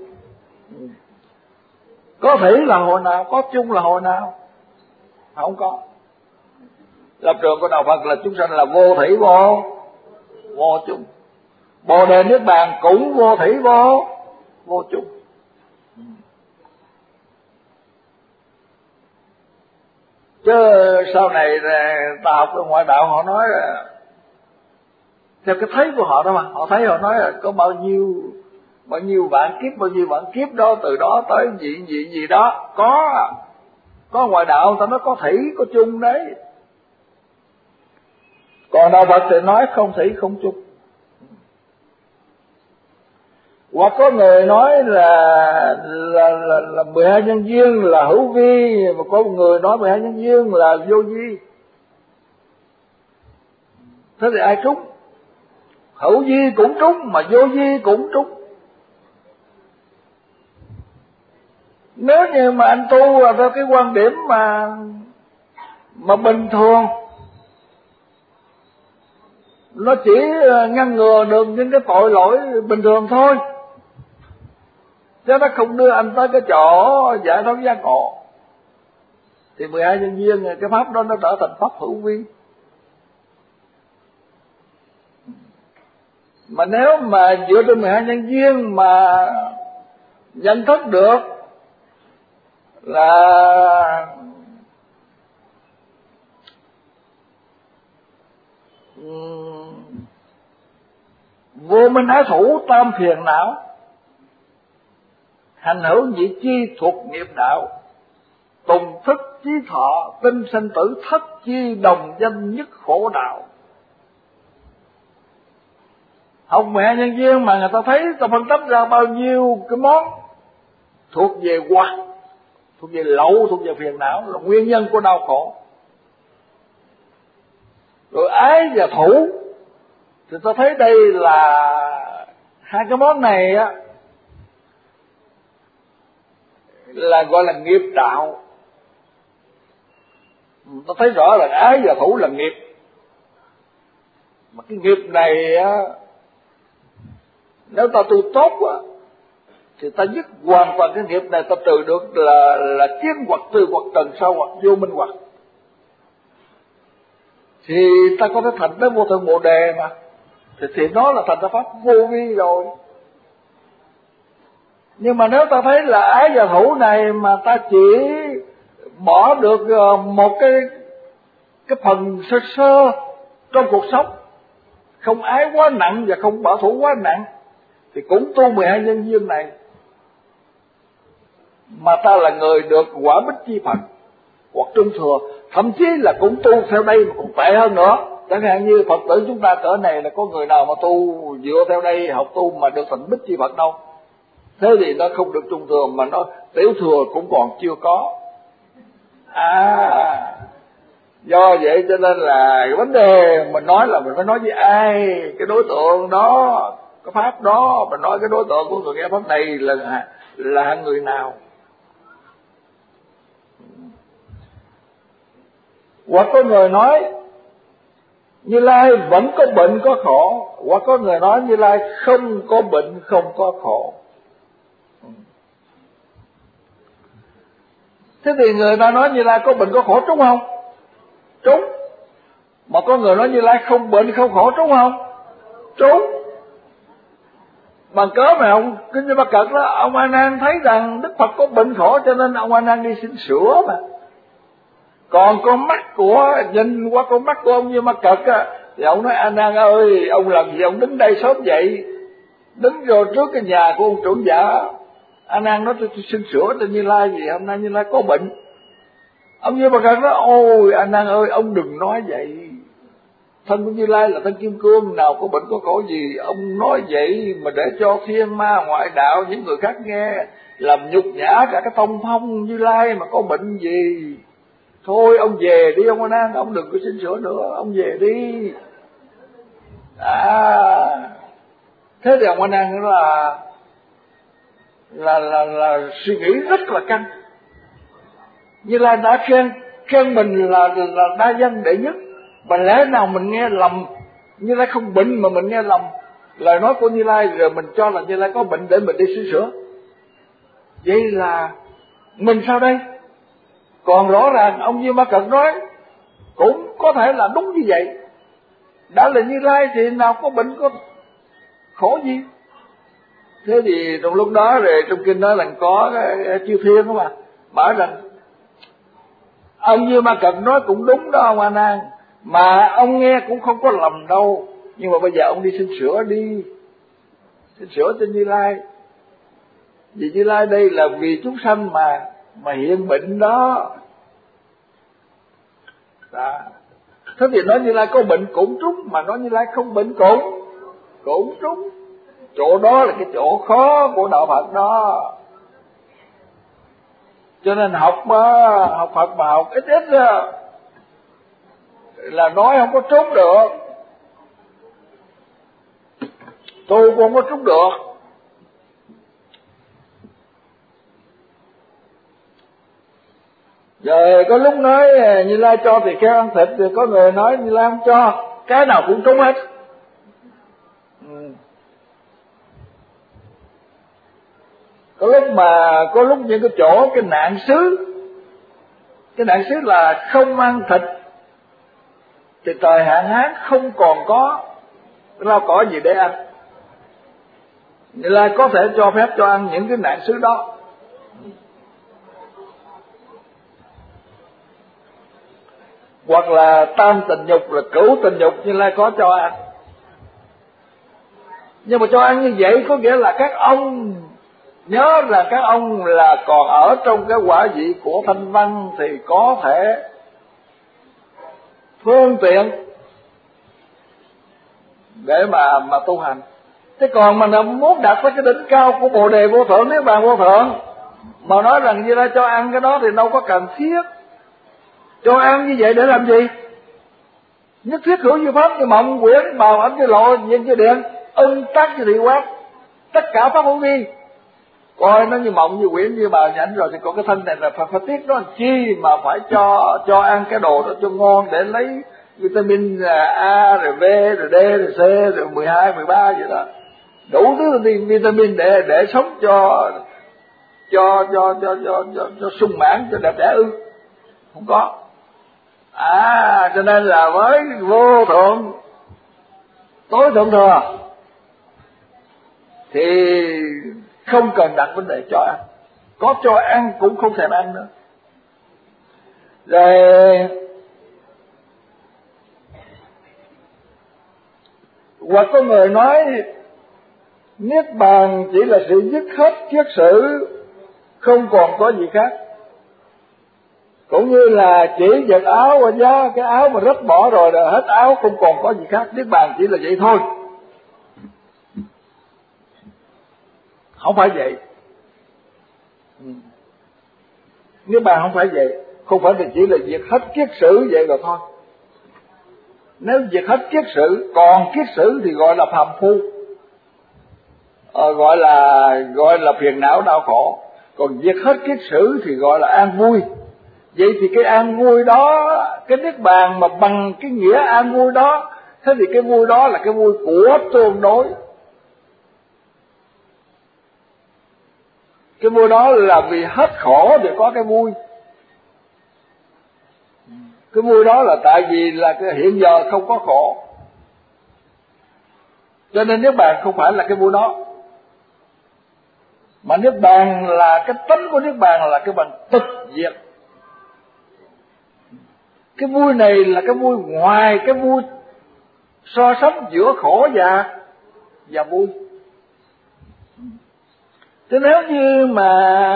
Có thể là hồi nào, có chung là hồi nào? Không có. Lập trường của đạo Phật là chúng sanh là vô thủy vô chung. Bồ đề niết bàn cũng vô thủy vô chung. Chứ sau này ta học ở ngoại đạo họ nói là theo cái thấy của họ đó mà, họ thấy họ nói là có bao nhiêu vạn kiếp đó, từ đó tới gì đó, có ngoại đạo ta nói có thủy có chung đấy. Còn đạo Phật thì nói không thủy không chung. Hoặc có người nói là 12 nhân duyên là hữu vi, và có người nói 12 nhân duyên là vô vi. Thế thì ai trúng? Hữu vi cũng trúng mà vô vi cũng trúng. Nếu như mà anh tu là theo cái quan điểm mà bình thường, nó chỉ ngăn ngừa được những cái tội lỗi bình thường thôi, chứ nó không đưa anh tới cái chỗ giải thoát giác ngộ, thì 12 nhân duyên cái pháp đó nó trở thành pháp hữu vi. Mà nếu mà dựa trên 12 nhân duyên mà nhận thức được là vô minh ái thủ tam phiền não, hành hữu nhị chi thuộc nghiệp đạo, tùng thức chí thọ tinh sinh tử thất chi đồng danh nhất khổ đạo. Học 12 nhân duyên mà người ta thấy ta phân tích ra bao nhiêu cái món thuộc về hoặc, thuộc về lậu, thuộc về phiền não, là nguyên nhân của đau khổ. Rồi ái và thủ thì ta thấy đây là hai cái món này á, là gọi là nghiệp đạo. Ta thấy rõ là ái và thủ là nghiệp, mà cái nghiệp này á, nếu ta tu tốt á thì ta dứt hoàn toàn cái nghiệp này, ta trừ được là kiến hoặc, tư hoặc, trần sâu hoặc, vô minh hoặc, thì ta có thể thành tới vô thượng bồ đề mà, thì nó là thành pháp vô vi rồi. Nhưng mà nếu ta thấy là ái và thủ này mà ta chỉ bỏ được một cái phần sơ sơ trong cuộc sống, không ái quá nặng và không bỏ thủ quá nặng, thì cũng tu 12 nhân duyên này mà ta là người được quả bích chi Phật hoặc trung thừa, thậm chí là cũng tu theo đây mà cũng tệ hơn nữa. Chẳng hạn như Phật tử chúng ta cỡ này là có người nào mà tu dựa theo đây học tu mà được thành Bích Chi Phật đâu. Thế thì nó không được trung thừa, mà nó tiểu thừa cũng còn chưa có. Do vậy cho nên là cái vấn đề mình nói là mình phải nói với ai, cái đối tượng đó, cái pháp đó, mình nói cái đối tượng của người nghe pháp này là người nào. Hoặc có người nói Như Lai vẫn có bệnh có khổ, hoặc có người nói Như Lai không có bệnh không có khổ. Thế thì người ta nói Như Lai có bệnh có khổ trúng không? Trúng. Mà có người nói Như Lai không bệnh không khổ trúng không? Trúng. Bằng cớ mà ông Kinh Như Ba Cật đó, ông A Nan thấy rằng Đức Phật có bệnh khổ cho nên ông A Nan đi xin sửa mà. Còn con mắt của, nhìn qua con mắt của ông Như Ma Cật á, thì ông nói A Nan ơi, ông làm gì ông đứng đây sớm vậy, đứng rồi trước cái nhà của ông trưởng giả. A Nan nói tôi xin sửa cho Như Lai gì, hôm nay Như Lai có bệnh. Ông Như Ma Cật nói ôi A Nan ơi, ông đừng nói vậy, thân của Như Lai là thân kim cương, nào có bệnh có khổ gì. Ông nói vậy mà để cho thiên ma ngoại đạo những người khác nghe, làm nhục nhã cả cái tông phong Như Lai mà có bệnh gì. Thôi ông về đi ông A Nan, ông đừng có xin sửa nữa, ông về đi. Thế thì ông A Nan là suy nghĩ rất là căng. Như Lai đã khen mình là đa văn đệ nhất, mà lẽ nào mình nghe lầm Như Lai không bệnh mà mình nghe lầm lời nói của Như Lai, rồi mình cho là Như Lai có bệnh để mình đi sửa sửa. Vậy là mình sao đây? Còn rõ ràng ông Như Ma Cật nói cũng có thể là đúng như vậy. Đã là Như Lai thì nào có bệnh có khổ gì. Thế thì trong lúc đó rồi trong kinh nói là có cái chư thiên đó mà bảo rằng ông Như Ma Cật nói cũng đúng đó ông A Nan, mà ông nghe cũng không có lầm đâu. Nhưng mà bây giờ ông đi xin sửa đi, xin sửa cho Như Lai. Vì Như Lai đây là vì chúng sanh mà hiện bệnh đó. Thế thì nói Như Lai có bệnh cũng trúng, mà nói Như Lai không bệnh cũng trúng. Chỗ đó là cái chỗ khó của đạo Phật đó. Cho nên học Phật mà học ít là nói không có trúng được, tôi cũng không có trúng được. Rồi có lúc nói Như Lai cho thì kêu ăn thịt, rồi có người nói Như Lai không cho, cái nào cũng trúng hết. Có lúc những cái chỗ cái nạn xứ là không ăn thịt, thì thời hạn hán không còn có rau cỏ gì để ăn, Như Lai có thể cho phép cho ăn những cái nạn xứ đó. Hoặc là tam tình dục, là cửu tình dục, Như Lai có cho ăn. Nhưng mà cho ăn như vậy có nghĩa là các ông nhớ là các ông là còn ở trong cái quả vị của thanh văn, thì có thể phương tiện để mà tu hành. Thế còn mà muốn đạt tới cái đỉnh cao của Bồ Đề Vô Thượng, Niết Bàn Vô Thượng, mà nói rằng Như Lai cho ăn cái đó thì đâu có cần thiết. Cho ăn như vậy để làm gì? Nhất thiết hữu như pháp như mộng quyển bào ẩn như lộ nhiên như điện ưng tác như thị quát, tất cả pháp hữu vi. Coi nó như mộng như quyển như bào nhảnh rồi thì còn cái thân này là phải tiếc nó làm chi mà phải cho ăn cái đồ đó cho ngon để lấy vitamin A rồi B rồi D rồi C rồi 12 13 vậy đó, đủ thứ vitamin để sống cho sung mãn, cho đẹp đẽ ư? Không có. Cho nên là với vô thượng tối thượng thừa thì không cần đặt vấn đề cho ăn, có cho ăn cũng không thèm ăn nữa. Rồi hoặc có người nói Niết Bàn chỉ là sự dứt hết kiết sử, không còn có gì khác. Cũng như là chỉ giật áo và giá cái áo mà rách bỏ rồi là hết áo, không còn có gì khác. Niết bàn chỉ là vậy thôi. Không phải vậy. Niết bàn không phải vậy. Không phải là chỉ là diệt hết kiết sử vậy rồi thôi. Nếu diệt hết kiết sử, còn kiết sử thì gọi là phàm phu, gọi là phiền não đau khổ. Còn diệt hết kiết sử thì gọi là an vui. Vậy thì cái an vui đó, cái niết bàn mà bằng cái nghĩa an vui đó, thế thì cái vui đó là cái vui của tương đối. Cái vui đó là vì hết khổ thì có cái vui. Cái vui đó là tại vì là cái hiện giờ không có khổ, cho nên niết bàn không phải là cái vui đó. Mà niết bàn là cái tánh của niết bàn là cái bằng tịch diệt. Cái vui này là cái vui ngoài cái vui so sánh giữa khổ và vui. Thế nếu như mà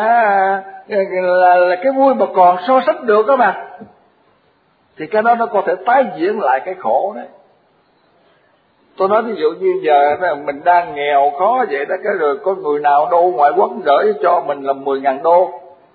là cái vui mà còn so sánh được đó mà, thì cái đó nó có thể tái diễn lại cái khổ đấy. Tôi nói ví dụ như giờ mình đang nghèo khó vậy đó, cái rồi có người nào đô ngoại quốc gửi cho mình là 10.000 đô.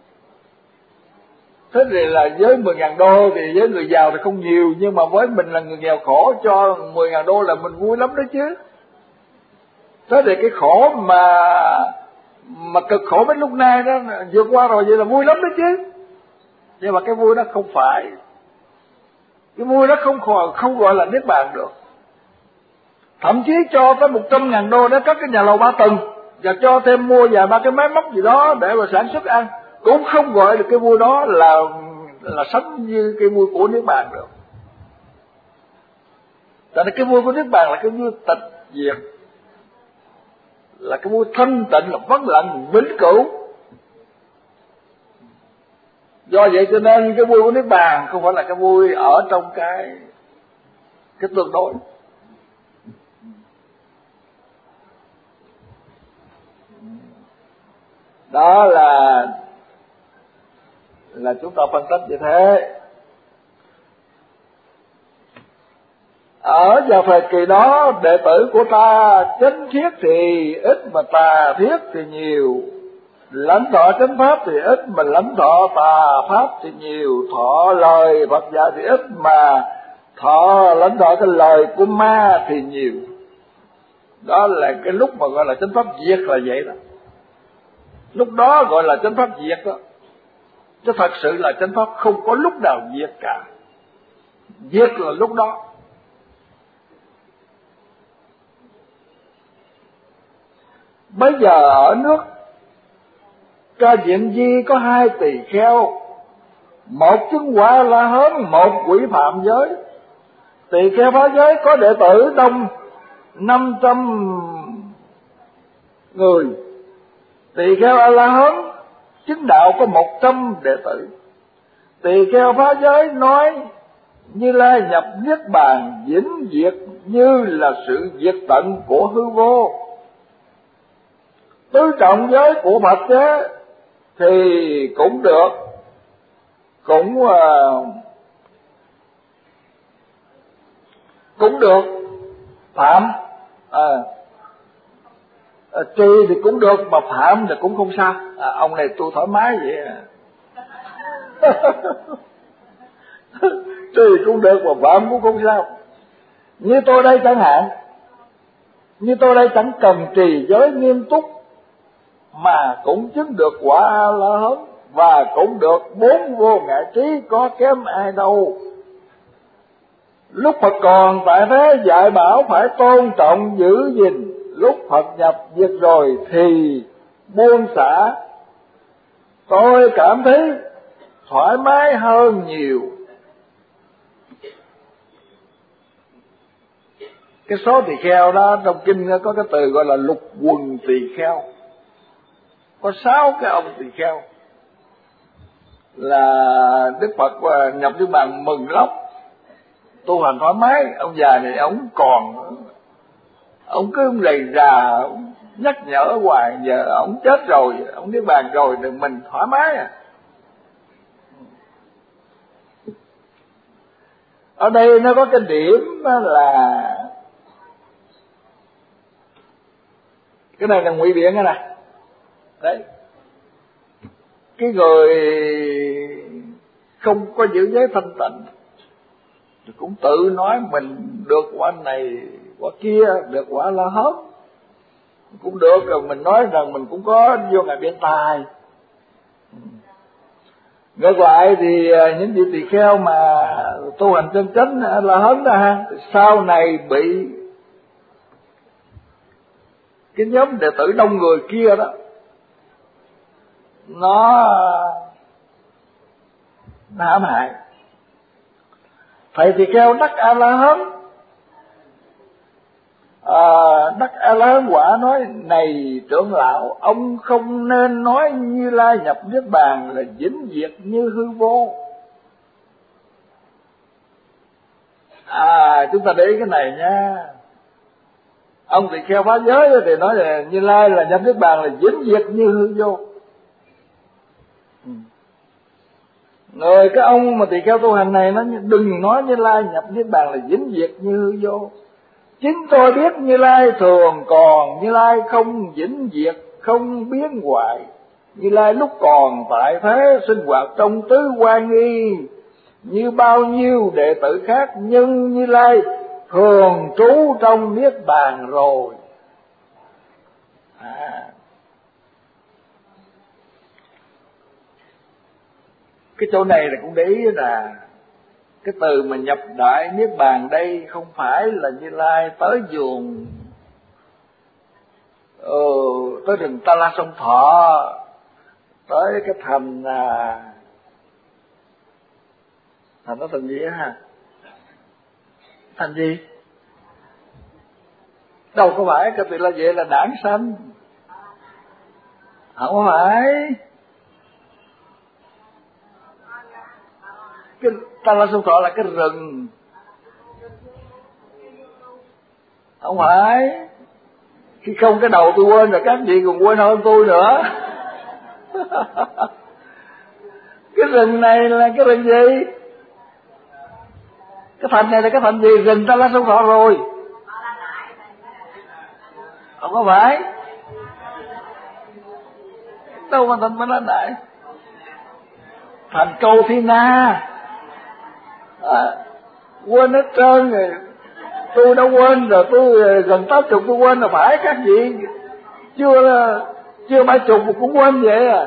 Thế thì là với 10.000 đô thì với người giàu thì không nhiều, nhưng mà với mình là người nghèo khổ cho 10.000 đô là mình vui lắm đó chứ. Thế thì cái khổ mà cực khổ đến lúc nay đó vượt qua rồi, vậy là vui lắm đó chứ. Nhưng mà cái vui đó không phải, cái vui đó không gọi là niết bàn được. Thậm chí cho tới 100.000 đô để cất cái nhà lầu 3 tầng và cho thêm mua vài ba cái máy móc gì đó để mà sản xuất ăn, cũng không gọi được cái vui đó là sánh như cái vui của niết bàn được. Tại vì cái vui của niết bàn là cái vui tịch diệt, là cái vui thanh tịnh, là vắng lặng vĩnh cửu. Do vậy cho nên cái vui của niết bàn không phải là cái vui ở trong cái tương đối. Đó là chúng ta phân tích như thế. Ở vào thời kỳ đó, đệ tử của ta chánh thiết thì ít mà tà thiết thì nhiều, lãnh thọ chánh pháp thì ít mà lãnh thọ tà pháp thì nhiều, thọ lời Phật dạy thì ít mà lãnh thọ cái lời của ma thì nhiều. Đó là cái lúc mà gọi là chánh pháp diệt là vậy đó. Lúc đó gọi là chánh pháp diệt đó. Chứ thật sự là chánh pháp không có lúc nào diệt cả. Diệt là lúc đó. Bây giờ ở nước Ca Diện Di có 2 tỳ kheo, một chứng quả La Hán, một quỷ phạm giới. Tỳ kheo phá giới có đệ tử đông 500 người. Tỳ kheo A La Hán chứng đạo có 100 đệ tử. Tỳ kheo phá giới nói Như Lai nhập niết bàn vĩnh diệt như là sự diệt tận của hư vô. Tứ trọng giới của Phật chế thì cũng được, cũng được phạm, trì thì cũng được mà phạm thì cũng không sao. Ông này tôi thoải mái vậy trì cũng được mà phạm cũng không sao. Như tôi đây chẳng hạn, như tôi đây chẳng cần trì giới nghiêm túc mà cũng chứng được quả A-la-hán, và cũng được 4 vô ngại trí, có kém ai đâu. Lúc Phật còn tại thế dạy bảo phải tôn trọng giữ gìn, lúc Phật nhập diệt rồi thì buông xả. Tôi cảm thấy thoải mái hơn nhiều. Cái số tỳ kheo đó trong kinh có cái từ gọi là lục quần tỳ kheo. Có 6 cái ông tỳ kheo là Đức Phật nhập niết bàn mừng lắm, tu hành thoải mái. Ông già này ông cứ rầy rà, ông nhắc nhở hoài, giờ ông chết rồi, ông niết bàn rồi thì mình thoải mái Ở đây nó có cái điểm là cái này là ngụy biện cái này. Đấy, cái người không có giữ giới thanh tịnh thì cũng tự nói mình được quả này quả kia, được quả La Hán cũng được, rồi mình nói rằng mình cũng có vô ngài biện tài. Ngược lại thì những vị tỳ kheo mà tu hành chân chánh La Hán đó ha, sau này bị cái nhóm đệ tử đông người kia đó nó hãm hại. Thầy tỳ kheo đắc A La Hán, đắc A La Hán quả nói: này trưởng lão, ông không nên nói Như Lai nhập niết bàn là vĩnh viễn như hư vô. Chúng ta để ý cái này nha. Ông tỳ kheo phá giới thì nói là Như Lai là nhập niết bàn là vĩnh viễn như hư vô. Rồi cái ông mà tỳ kheo tu hành này nó đừng nói Như Lai nhập niết bàn là vĩnh viễn như hư vô. Chính tôi biết Như Lai thường còn, Như Lai không vĩnh viễn, không biến hoại. Như Lai lúc còn tại thế sinh hoạt trong tứ quan nghi như bao nhiêu đệ tử khác, nhưng Như Lai thường trú trong niết bàn rồi. Cái chỗ này là cũng để ý là cái từ mà nhập đại niết bàn đây không phải là Như Lai tới vườn tới rừng Ta La Sông Thọ, tới cái thành nó thành gì á ha? Thành gì? Đâu có phải, cái là vậy là đảng sanh. Không phải. Cái Ta La Sông Thọ là cái rừng. Không phải. Khi không cái đầu tôi quên rồi, các vị còn quên hơn tôi nữa. Cái rừng này là cái rừng gì? Cái thành này là cái thành gì? Rừng Ta La Sông Thọ rồi. Không có phải. Đâu mà thành Ba La Đại. Thành Câu Thi Na. Quên hết trơn rồi. Tôi đã quên rồi, tôi gần 80 tôi quên là phải, các vị chưa 70 cũng quên vậy à.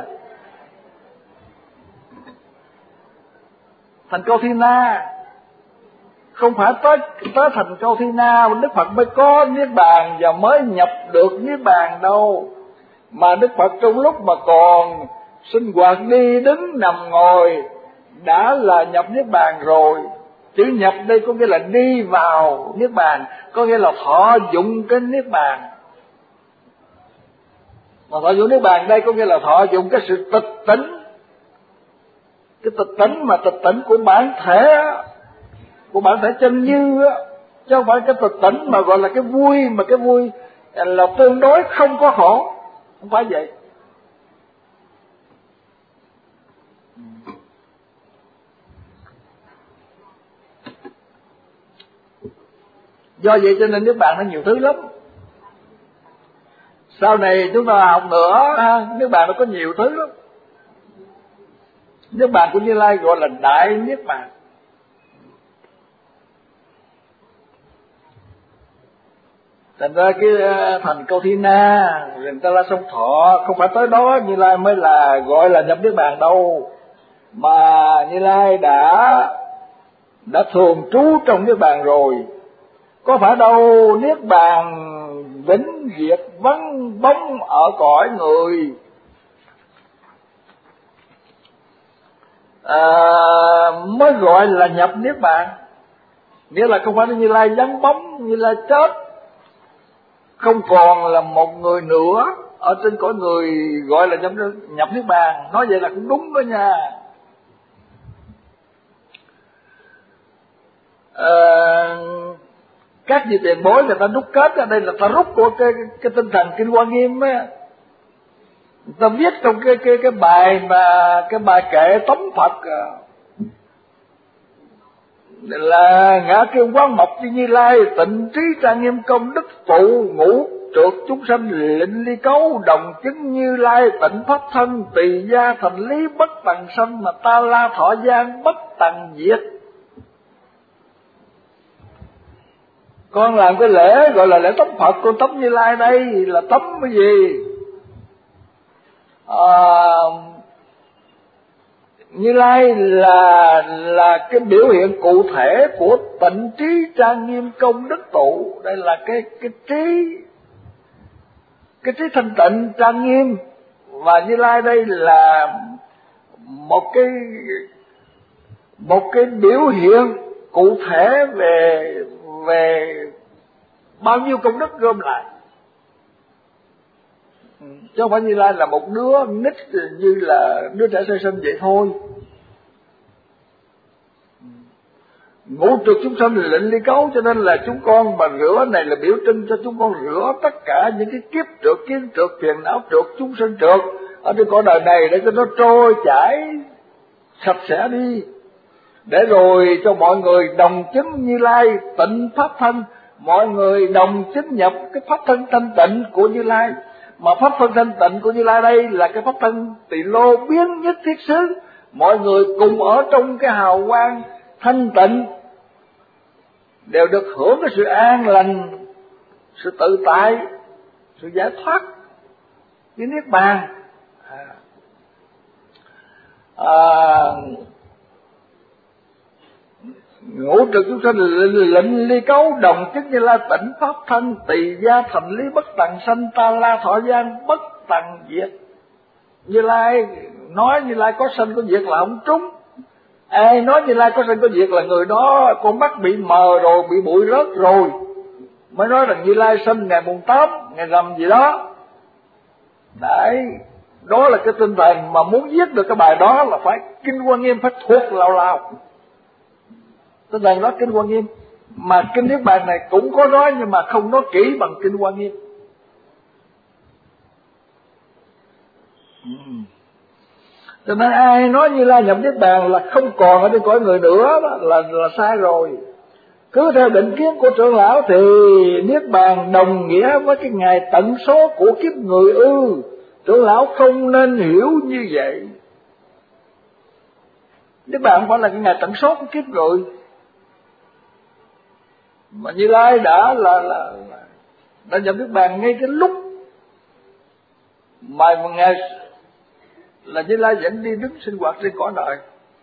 Thành Câu Thi Na. Không phải tới thành Câu Thi Na Đức Phật mới có niết bàn và mới nhập được niết bàn đâu, mà Đức Phật trong lúc mà còn sinh hoạt đi đứng nằm ngồi đã là nhập niết bàn rồi. Chữ nhập đây có nghĩa là đi vào niết bàn, có nghĩa là thọ dụng cái niết bàn. Mà thọ dụng niết bàn đây có nghĩa là thọ dụng cái sự tịch tỉnh, cái tịch tỉnh mà tịch tỉnh của bản thể, của bản thể chân như á, chứ không phải cái tịch tỉnh mà gọi là cái vui, mà cái vui là tương đối không có khổ, không phải vậy. Do vậy cho nên niết bàn nó nhiều thứ lắm. Sau này chúng ta học nữa, niết bàn nó có nhiều thứ lắm. Niết bàn của Như Lai gọi là đại niết bàn. Thành ra cái thành Câu Thi Na, rừng Ta La Sông Thọ không phải tới đó Như Lai mới là gọi là nhập niết bàn đâu, mà Như Lai đã thường trú trong niết bàn rồi. Có phải đâu niết bàn vĩnh viễn vắng bóng ở cõi người, mới gọi là nhập niết bàn. Nghĩa là không phải Như Lai vắng bóng, Như Lai chết, không còn là một người nữa ở trên cõi người gọi là nhập niết bàn. Nói vậy là cũng đúng đó nha. Các vị tiền bối người ta đúc kết ở đây là ta rút của cái tinh thần Kinh Hoa Nghiêm á, người ta viết trong cái bài mà cái bài kệ tống Phật là ngã kêu quán mộc như Như Lai, tịnh trí trang nghiêm công đức tụ ngũ trượt chúng sanh lịnh ly cấu, đồng chứng Như Lai tịnh pháp thân, tỳ gia thành lý bất tầng sanh, mà ta la thọ gian bất tầng diệt. Con làm cái lễ gọi là lễ tắm Phật, con tắm Như Lai đây là tắm cái gì? Như Lai là cái biểu hiện cụ thể của tịnh trí trang nghiêm công đức tụ. Đây là cái trí thanh tịnh trang nghiêm, và Như Lai đây là một cái biểu hiện cụ thể về bao nhiêu công đức gom lại. Chứ không phải Như Lai là một đứa nít như là đứa trẻ sơ sinh vậy thôi. Ngũ trượt chúng sanh lịnh ly cấu, cho nên là chúng con mà rửa này là biểu trưng cho chúng con rửa tất cả những cái kiếp trượt, kiến trượt, phiền não trượt, chúng sanh trượt ở trên cõi đời này, để cho nó trôi chảy sạch sẽ đi, để rồi cho mọi người đồng chứng Như Lai tịnh pháp thân, mọi người đồng chứng nhập cái pháp thân thanh tịnh của Như Lai. Mà pháp thân thanh tịnh của Như Lai đây là cái pháp thân tỳ lô biến nhất thiết xứ, mọi người cùng ở trong cái hào quang thanh tịnh, đều được hưởng cái sự an lành, sự tự tại, sự giải thoát với niết bàn. Ngũ trượt chúng sanh lịnh ly cấu, đồng chứng Như Lai tịnh pháp thân, tỳ gia thành lý bất tầng sanh, ta la thọ gian bất tầng diệt. Như Lai nói Như Lai có sanh có diệt là không trúng. Ai nói Như Lai có sanh có diệt là người đó con mắt bị mờ rồi, bị bụi rớt rồi, mới nói rằng Như Lai sanh ngày mùng 8, ngày rằm gì đó. Đấy, đó là cái tinh thần mà muốn viết được cái bài đó là phải Kinh Hoa Nghiêm phải thuộc lao. Tinh thần đó Kinh Hoa Nghiêm, mà Kinh Niết Bàn này cũng có nói nhưng mà không nói kỹ bằng Kinh Hoa Nghiêm. Cho nên ai nói Như Lai nhập Niết Bàn là không còn ở trên cõi người nữa, đó là sai rồi. Cứ theo định kiến của trưởng lão thì Niết Bàn đồng nghĩa với cái ngày tận số của kiếp người ư. Trưởng lão không nên hiểu như vậy. Niết Bàn không phải là cái ngày tận số của kiếp người, mà Như Lai đã nhập Niết Bàn ngay cái lúc mà một ngày là Như Lai vẫn đi đứng sinh hoạt trên cõi đời.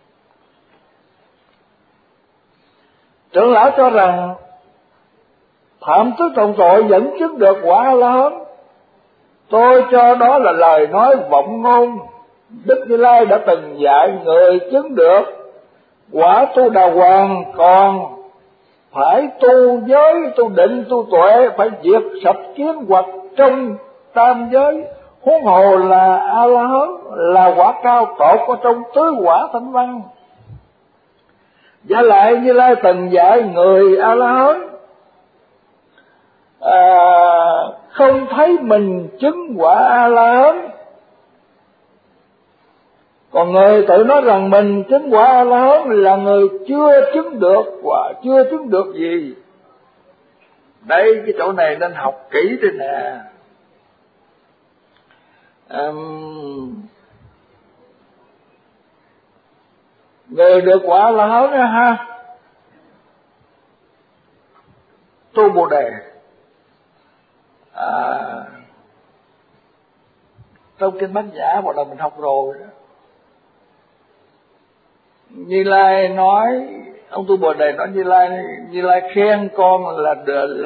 Trưởng lão cho rằng phạm tứ trọng tội vẫn chứng được quả A-la-hán. Tôi cho đó là lời nói vọng ngôn. Đức Như Lai đã từng dạy người chứng được quả tu đà hoàng, còn phải tu giới, tu định, tu tuệ, phải diệt sạch kiến hoặc trong tam giới. Huống hồ là A-la-hán, là quả cao tột ở trong tứ quả thánh văn. Giả lại Như Lai từng dạy người A-la-hán không thấy mình chứng quả A-la-hán, còn người tự nói rằng mình chứng quả A-la-hán là người chưa chứng được quả, chưa chứng được gì. Đây, cái chỗ này nên học kỹ đây nè. Người được quả A-la-hán ha, tu Bồ Đề. Trong kinh Bát Nhã một lần mình học rồi đó, Như Lai nói, ông tu Bồ Đề nói Như Lai khen con là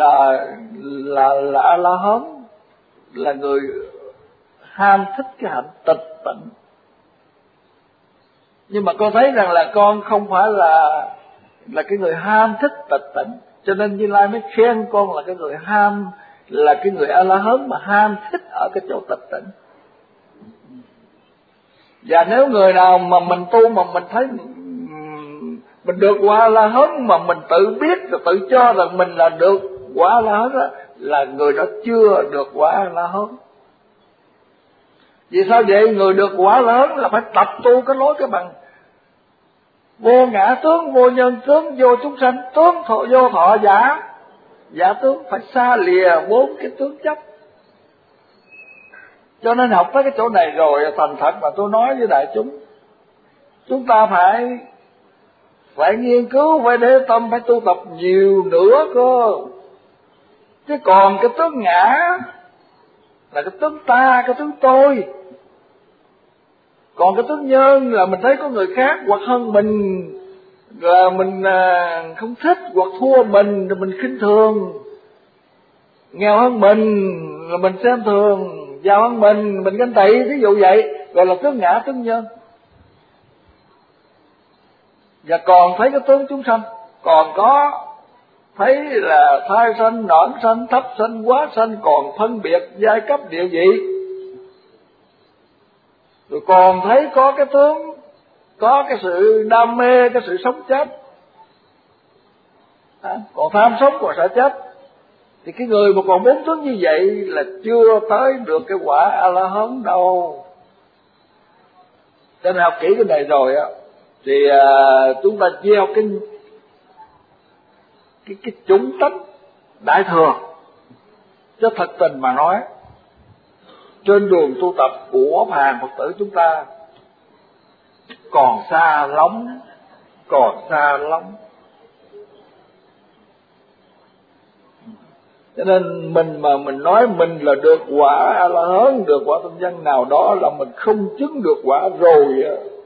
A-la-hán, là người ham thích cái hạnh tịch tịnh. Nhưng mà con thấy rằng là con không phải là cái người ham thích tịch tịnh, cho nên Như Lai mới khen con là cái người ham, là cái người A-la-hán mà ham thích ở cái chỗ tịch tịnh. Và nếu người nào mà mình tu mà mình thấy mình được quả A-la-hán mà mình tự biết rồi tự cho rằng mình là được quả A-la-hán đó, là người đó chưa được quả A-la-hán. Vì sao vậy? Người được quả A-la-hán là phải tập tu cái lối cái bằng. Vô ngã tướng, vô nhân tướng, vô chúng sanh tướng, vô thọ giả. Giả tướng phải xa lìa 4 cái tướng chấp. Cho nên học tới cái chỗ này rồi, thành thật mà tôi nói với đại chúng ta phải nghiên cứu, phải để tâm, phải tu tập nhiều nữa cơ. Chứ còn cái tướng ngã là cái tướng ta, cái tướng tôi. Còn cái tướng nhân là mình thấy có người khác hoặc hơn mình là mình không thích, hoặc thua mình rồi mình khinh thường, nghèo hơn mình là mình xem thường, giàu hơn mình ganh tị, ví dụ vậy, gọi là tướng ngã, tướng nhân. Và còn thấy cái tướng chúng sanh, còn có thấy là thai sanh, nõn sanh, thấp sanh, quá sanh, còn phân biệt giai cấp địa vị. Rồi còn thấy có cái tướng, có cái sự đam mê, cái sự sống chết, còn tham sống, còn sợ chết. Thì cái người mà còn 4 tướng như vậy là chưa tới được cái quả A-la-hán đâu. Cho nên học kỹ cái này rồi á, thì chúng ta gieo cái chủng tánh đại thừa. Chứ thật tình mà nói, trên đường tu tập của hàng Phật tử chúng ta còn xa lắm, còn xa lắm. Cho nên mình nói mình là được quả A-la-hán, được quả tâm nhân nào đó là mình không chứng được quả rồi.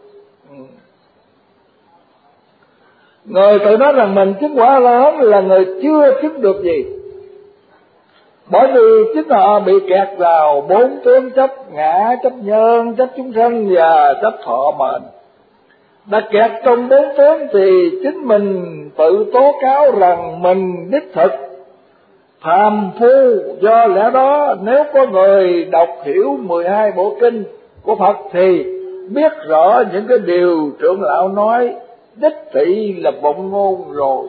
Người tự nói rằng mình chứng quả A-la-hán là người chưa chứng được gì. Bởi vì chính họ bị kẹt vào 4 tướng chấp: ngã, chấp nhân, chấp chúng sanh và chấp thọ mệnh. Đã kẹt trong 4 tướng thì chính mình tự tố cáo rằng mình đích thực phàm phu. Do lẽ đó nếu có người đọc hiểu 12 bộ kinh của Phật thì biết rõ những cái điều trưởng lão nói đích thị là vọng ngôn rồi.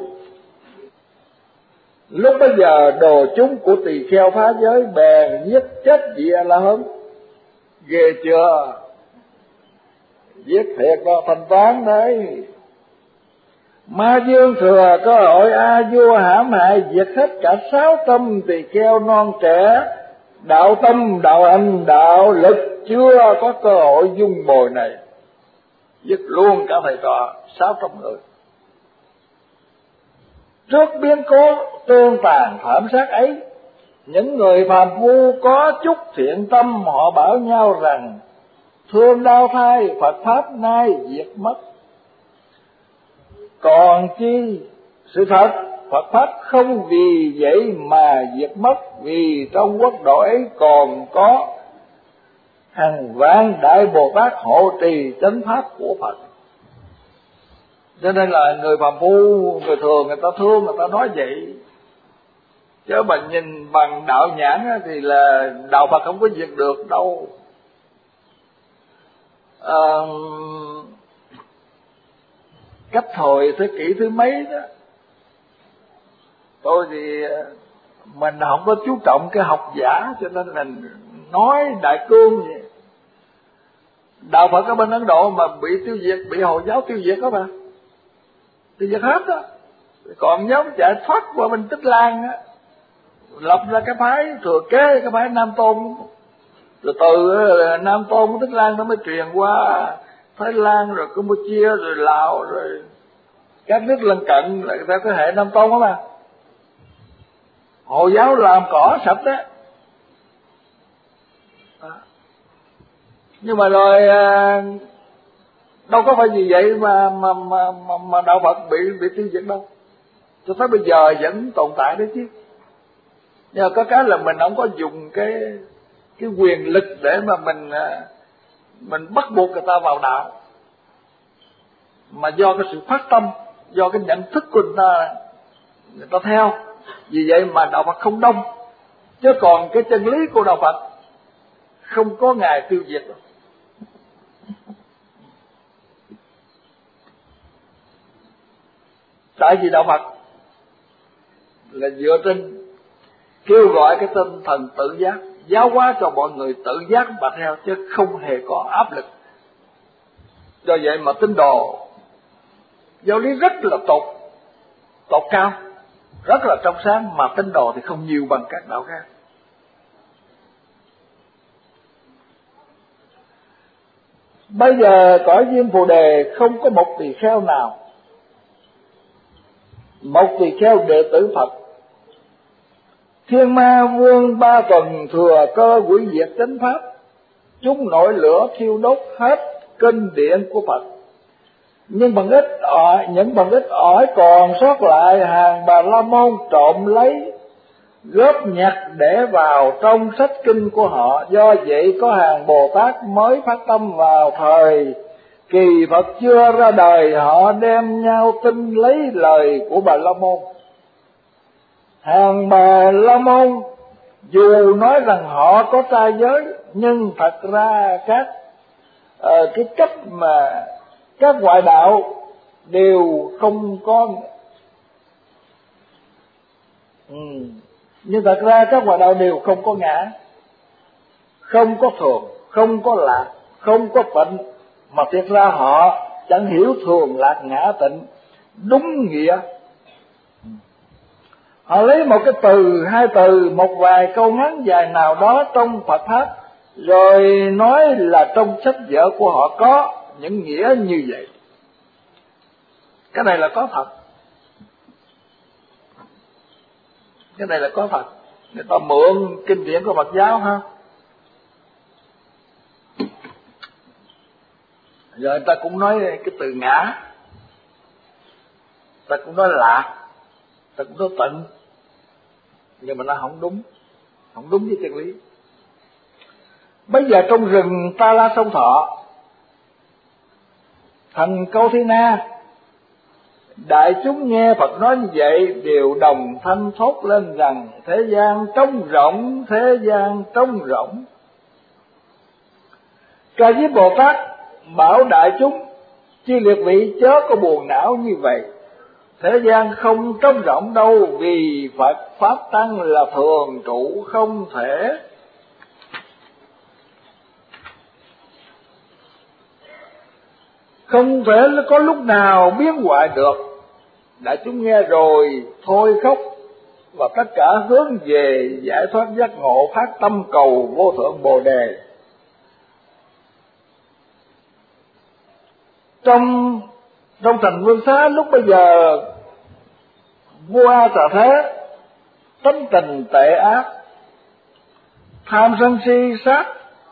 Lúc bây giờ đồ chúng của tỳ kheo phá giới bèn giết chết vị A-la-hán. Ghê chưa? Giết thiệt đó, thanh toán đấy. Ma Dương thừa cơ hội A vua hãm hại diệt hết cả 6 tâm tỳ kheo non trẻ, đạo tâm, đạo hành, đạo lực chưa có cơ hội dung bồi này. Giết luôn cả thầy trò 600 người. Trước biến cố tương tàn thảm sát ấy, những người phàm phu có chút thiện tâm họ bảo nhau rằng thương đau thai Phật Pháp nay diệt mất. Còn chi sự thật Phật Pháp không vì vậy mà diệt mất, vì trong quốc độ ấy còn có hàng vạn đại Bồ Tát hộ trì chánh pháp của Phật. Cho nên là người phàm phu, người thường người ta thương, người ta nói vậy. Chứ mà nhìn bằng đạo nhãn thì là đạo Phật không có diệt được đâu. Cách hồi thế kỷ thứ mấy đó, tôi thì mình không có chú trọng cái học giả, cho nên mình nói đại cương vậy. Đạo Phật ở bên Ấn Độ mà bị tiêu diệt, bị Hồi giáo tiêu diệt đó mà, tiêu diệt hết đó. Còn nhóm chạy thoát qua bên Tích Lan á, lập ra cái phái thừa kế cái phái Nam Tôn. Rồi từ Nam Tôn của Tích Lan nó mới truyền qua Thái Lan, rồi Campuchia, rồi Lào, rồi các nước lân cận là theo cái hệ Nam Tôn đó mà. Hồi giáo làm cỏ sạch đó. Nhưng mà rồi đâu có phải vì vậy mà đạo Phật bị tiêu diệt đâu. Cho tới bây giờ vẫn tồn tại đấy chứ. Nhưng mà có cái là mình không có dùng cái quyền lực để mà mình bắt buộc người ta vào đạo, mà do cái sự phát tâm, do cái nhận thức của người ta theo. Vì vậy mà đạo Phật không đông. Chứ còn cái chân lý của đạo Phật không có ngày tiêu diệt đâu. Tại vì đạo Phật là dựa trên kêu gọi cái tinh thần tự giác, giáo hóa cho mọi người tự giác mà theo, chứ không hề có áp lực. Do vậy mà tín đồ giáo lý rất là tột cao, rất là trong sáng, mà tín đồ thì không nhiều bằng các đạo khác. Bây giờ cõi Diêm Phù Đề không có một tỳ kheo nào, một tỳ kheo đệ tử Phật. Thiên ma vương 3 tuần thừa cơ hủy diệt chánh pháp, chúng nổi lửa thiêu đốt hết kinh điển của Phật. Nhưng những bằng ít ỏi còn sót lại, hàng Bà La Môn trộm lấy góp nhặt để vào trong sách kinh của họ. Do vậy có hàng Bồ Tát mới phát tâm vào thời kỳ Phật chưa ra đời, họ đem nhau tin lấy lời của Bà La Môn. Hàng Bà La Môn dù nói rằng họ có trai giới, nhưng thật ra cái cách mà các ngoại đạo đều không có, nhưng thật ra các ngoại đạo đều không có ngã, không có thường, không có lạc, không có tịnh, mà thiệt ra họ chẳng hiểu thường lạc ngã tịnh đúng nghĩa. Họ lấy một cái từ, 2 từ, một vài câu ngắn dài nào đó trong Phật pháp, rồi nói là trong sách vở của họ có những nghĩa như vậy. Cái này là có thật. Cái này là có thật. Người ta mượn kinh điển của Phật giáo ha. Giờ người ta cũng nói cái từ ngã, ta cũng nói lạc, ta cũng nói tịnh, nhưng mà nó không đúng với chân lý. Bây giờ trong rừng Ta La Sông Thọ, thành Câu Thi Na, đại chúng nghe Phật nói như vậy đều đồng thanh thốt lên rằng thế gian trống rỗng, thế gian trống rỗng. Ca Diếp Bồ Tát bảo đại chúng: chi liệt vị chớ có buồn não như vậy, thế gian không trống rỗng đâu, vì Phật pháp tăng là thường trụ không thể. Không thể có lúc nào biến hoại được. Đại chúng nghe rồi thôi khóc, và tất cả hướng về giải thoát giác ngộ, phát tâm cầu vô thượng Bồ Đề. Trong thành Vương Xá lúc bây giờ, vua A Xà Thế tánh tình tệ ác, tham sân si sát,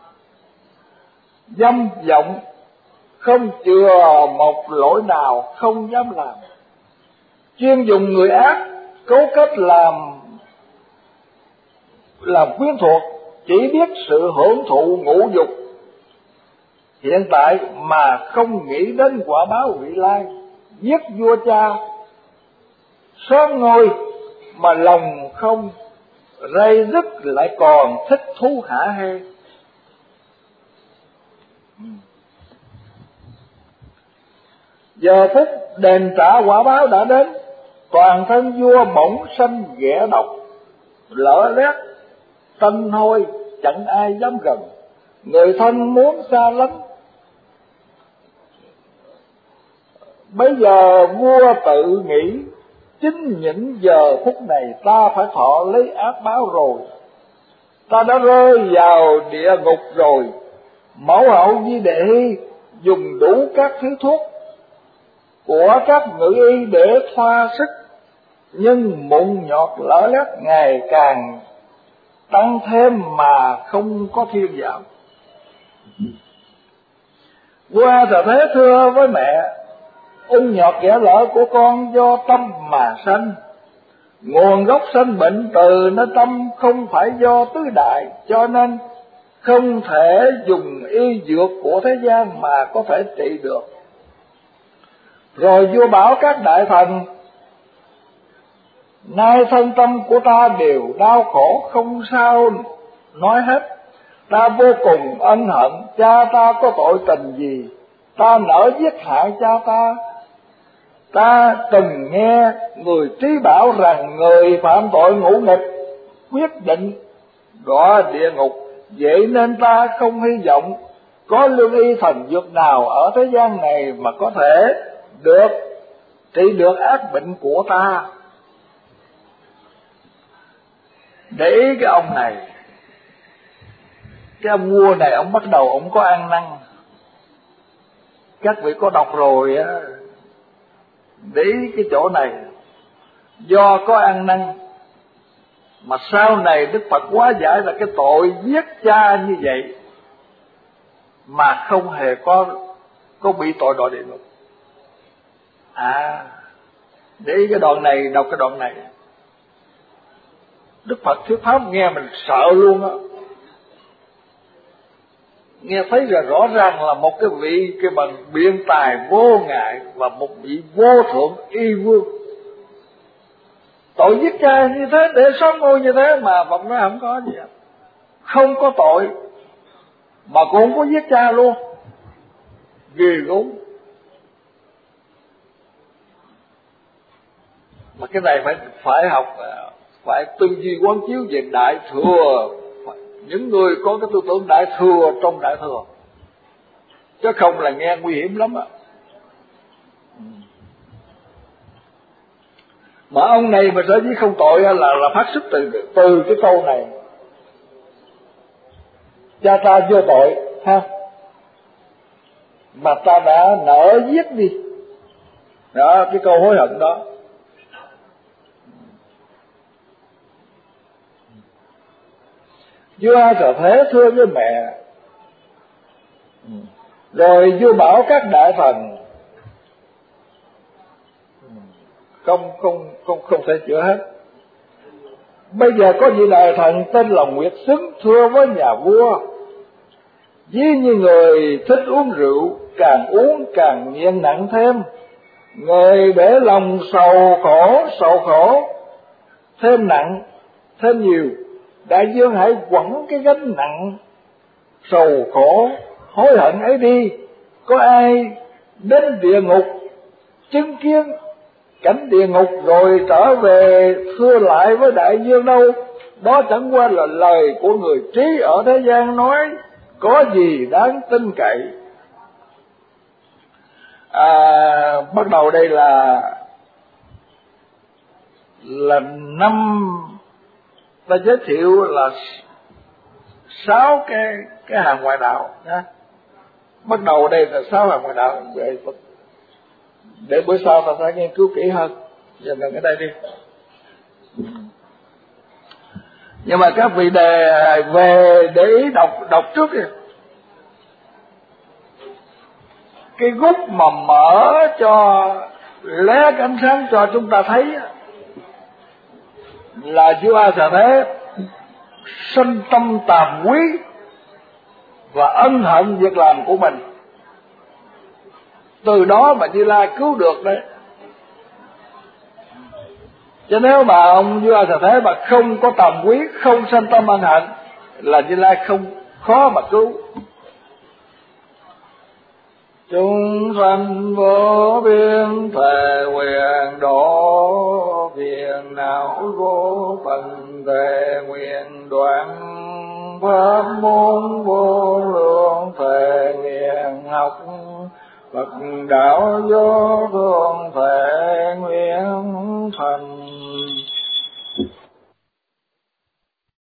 dâm vọng, không chừa một lỗi nào không dám làm, chuyên dùng người ác cấu kết làm quyến thuộc, chỉ biết sự hưởng thụ ngũ dục hiện tại mà không nghĩ đến quả báo vị lai, giết vua cha sớm ngôi mà lòng không ray rứt, lại còn thích thú hả hê. Giờ phút đền trả quả báo đã đến, toàn thân vua bỗng sanh ghẻ độc, lở lét tanh hôi, chẳng ai dám gần, người thân muốn xa lánh. Bây giờ vua tự nghĩ, chính những giờ phút này ta phải thọ lấy ác báo rồi. Ta đã rơi vào địa ngục rồi. Mẫu hậu Di Đề Hy dùng đủ các thứ thuốc của các ngự y để thoa sức, nhưng mụn nhọt lở lét ngày càng tăng thêm mà không có thuyên giảm. Vua A Xà Thế thưa với mẹ: ung nhọt ghẻ lở của con do tâm mà sanh, nguồn gốc sanh bệnh từ nơi tâm, không phải do tứ đại, cho nên không thể dùng y dược của thế gian mà có thể trị được. Rồi vua bảo các đại thần: nay thân tâm của ta đều đau khổ, không sao nói hết. Ta vô cùng ân hận, cha ta có tội tình gì ta nỡ giết hại cha ta. Ta từng nghe người trí bảo rằng người phạm tội ngũ nghịch quyết định đọa địa ngục, vậy nên ta không hy vọng có lương y thần dược nào ở thế gian này mà có thể được trị được ác bệnh của ta. Để ý cái ông này, cái ông vua này, ông bắt đầu ông có ăn năn. Các vị có đọc rồi á, để ý cái chỗ này. Do có ăn năn mà sau này Đức Phật hóa giải là cái tội giết cha như vậy mà không hề có bị tội đọa địa ngục. Để ý cái đoạn này, đọc cái đoạn này, Đức Phật thuyết pháp nghe mình sợ luôn á. Nghe thấy là rõ ràng là một cái vị cái bằng biện tài vô ngại và một vị vô thượng y vương, tội giết cha như thế để sống ngôi như thế mà Phật nói không có gì, không có tội mà cũng không có giết cha luôn, ghê gớm. Mà cái này phải học, phải tư duy quán chiếu về Đại Thừa, những người có cái tư tưởng Đại Thừa trong Đại Thừa, chứ không là nghe nguy hiểm lắm á. Mà ông này mà sở dĩ không tội là phát xuất từ cái câu này, cha ta vô tội ha, mà ta đã nỡ giết đi, đó cái câu hối hận đó. Vua A Sở Thế thưa với mẹ, rồi vua bảo các đại thần không thể chữa hết. Bây giờ có vị đại thần tên là Nguyệt Xứng thưa với nhà vua, ví như người thích uống rượu, càng uống càng nghiện nặng thêm, người để lòng sầu khổ thêm nặng thêm nhiều. Đại vương hãy quẳng cái gánh nặng sầu khổ hối hận ấy đi. Có ai đến địa ngục chứng kiến cảnh địa ngục rồi trở về thưa lại với đại vương đâu. Đó chẳng qua là lời của người trí ở thế gian nói, có gì đáng tin cậy. Bắt đầu đây là năm ta giới thiệu là 6 cái hàng ngoại đạo nhá. Bắt đầu đây là 6 hàng ngoại đạo, để bữa sau ta sẽ nghiên cứu kỹ hơn. Giờ đừng ở đây đi. Nhưng mà các vị về để ý đọc trước đi. Cái gút mà mở cho lé cái ánh sáng cho chúng ta thấy là vua A Xà Thế sinh tâm tàm quý và ân hận việc làm của mình. Từ đó mà Như Lai cứu được đấy. Chứ nếu mà ông vua A Xà Thế mà không có tàm quý, không sinh tâm ân hận là Như Lai không khó mà cứu. Chúng sanh vô biên thề nguyện độ, phiền não vô phần thề nguyện đoạn, pháp môn vô lượng thề nguyện học, Phật đạo vô thường thề nguyện thành.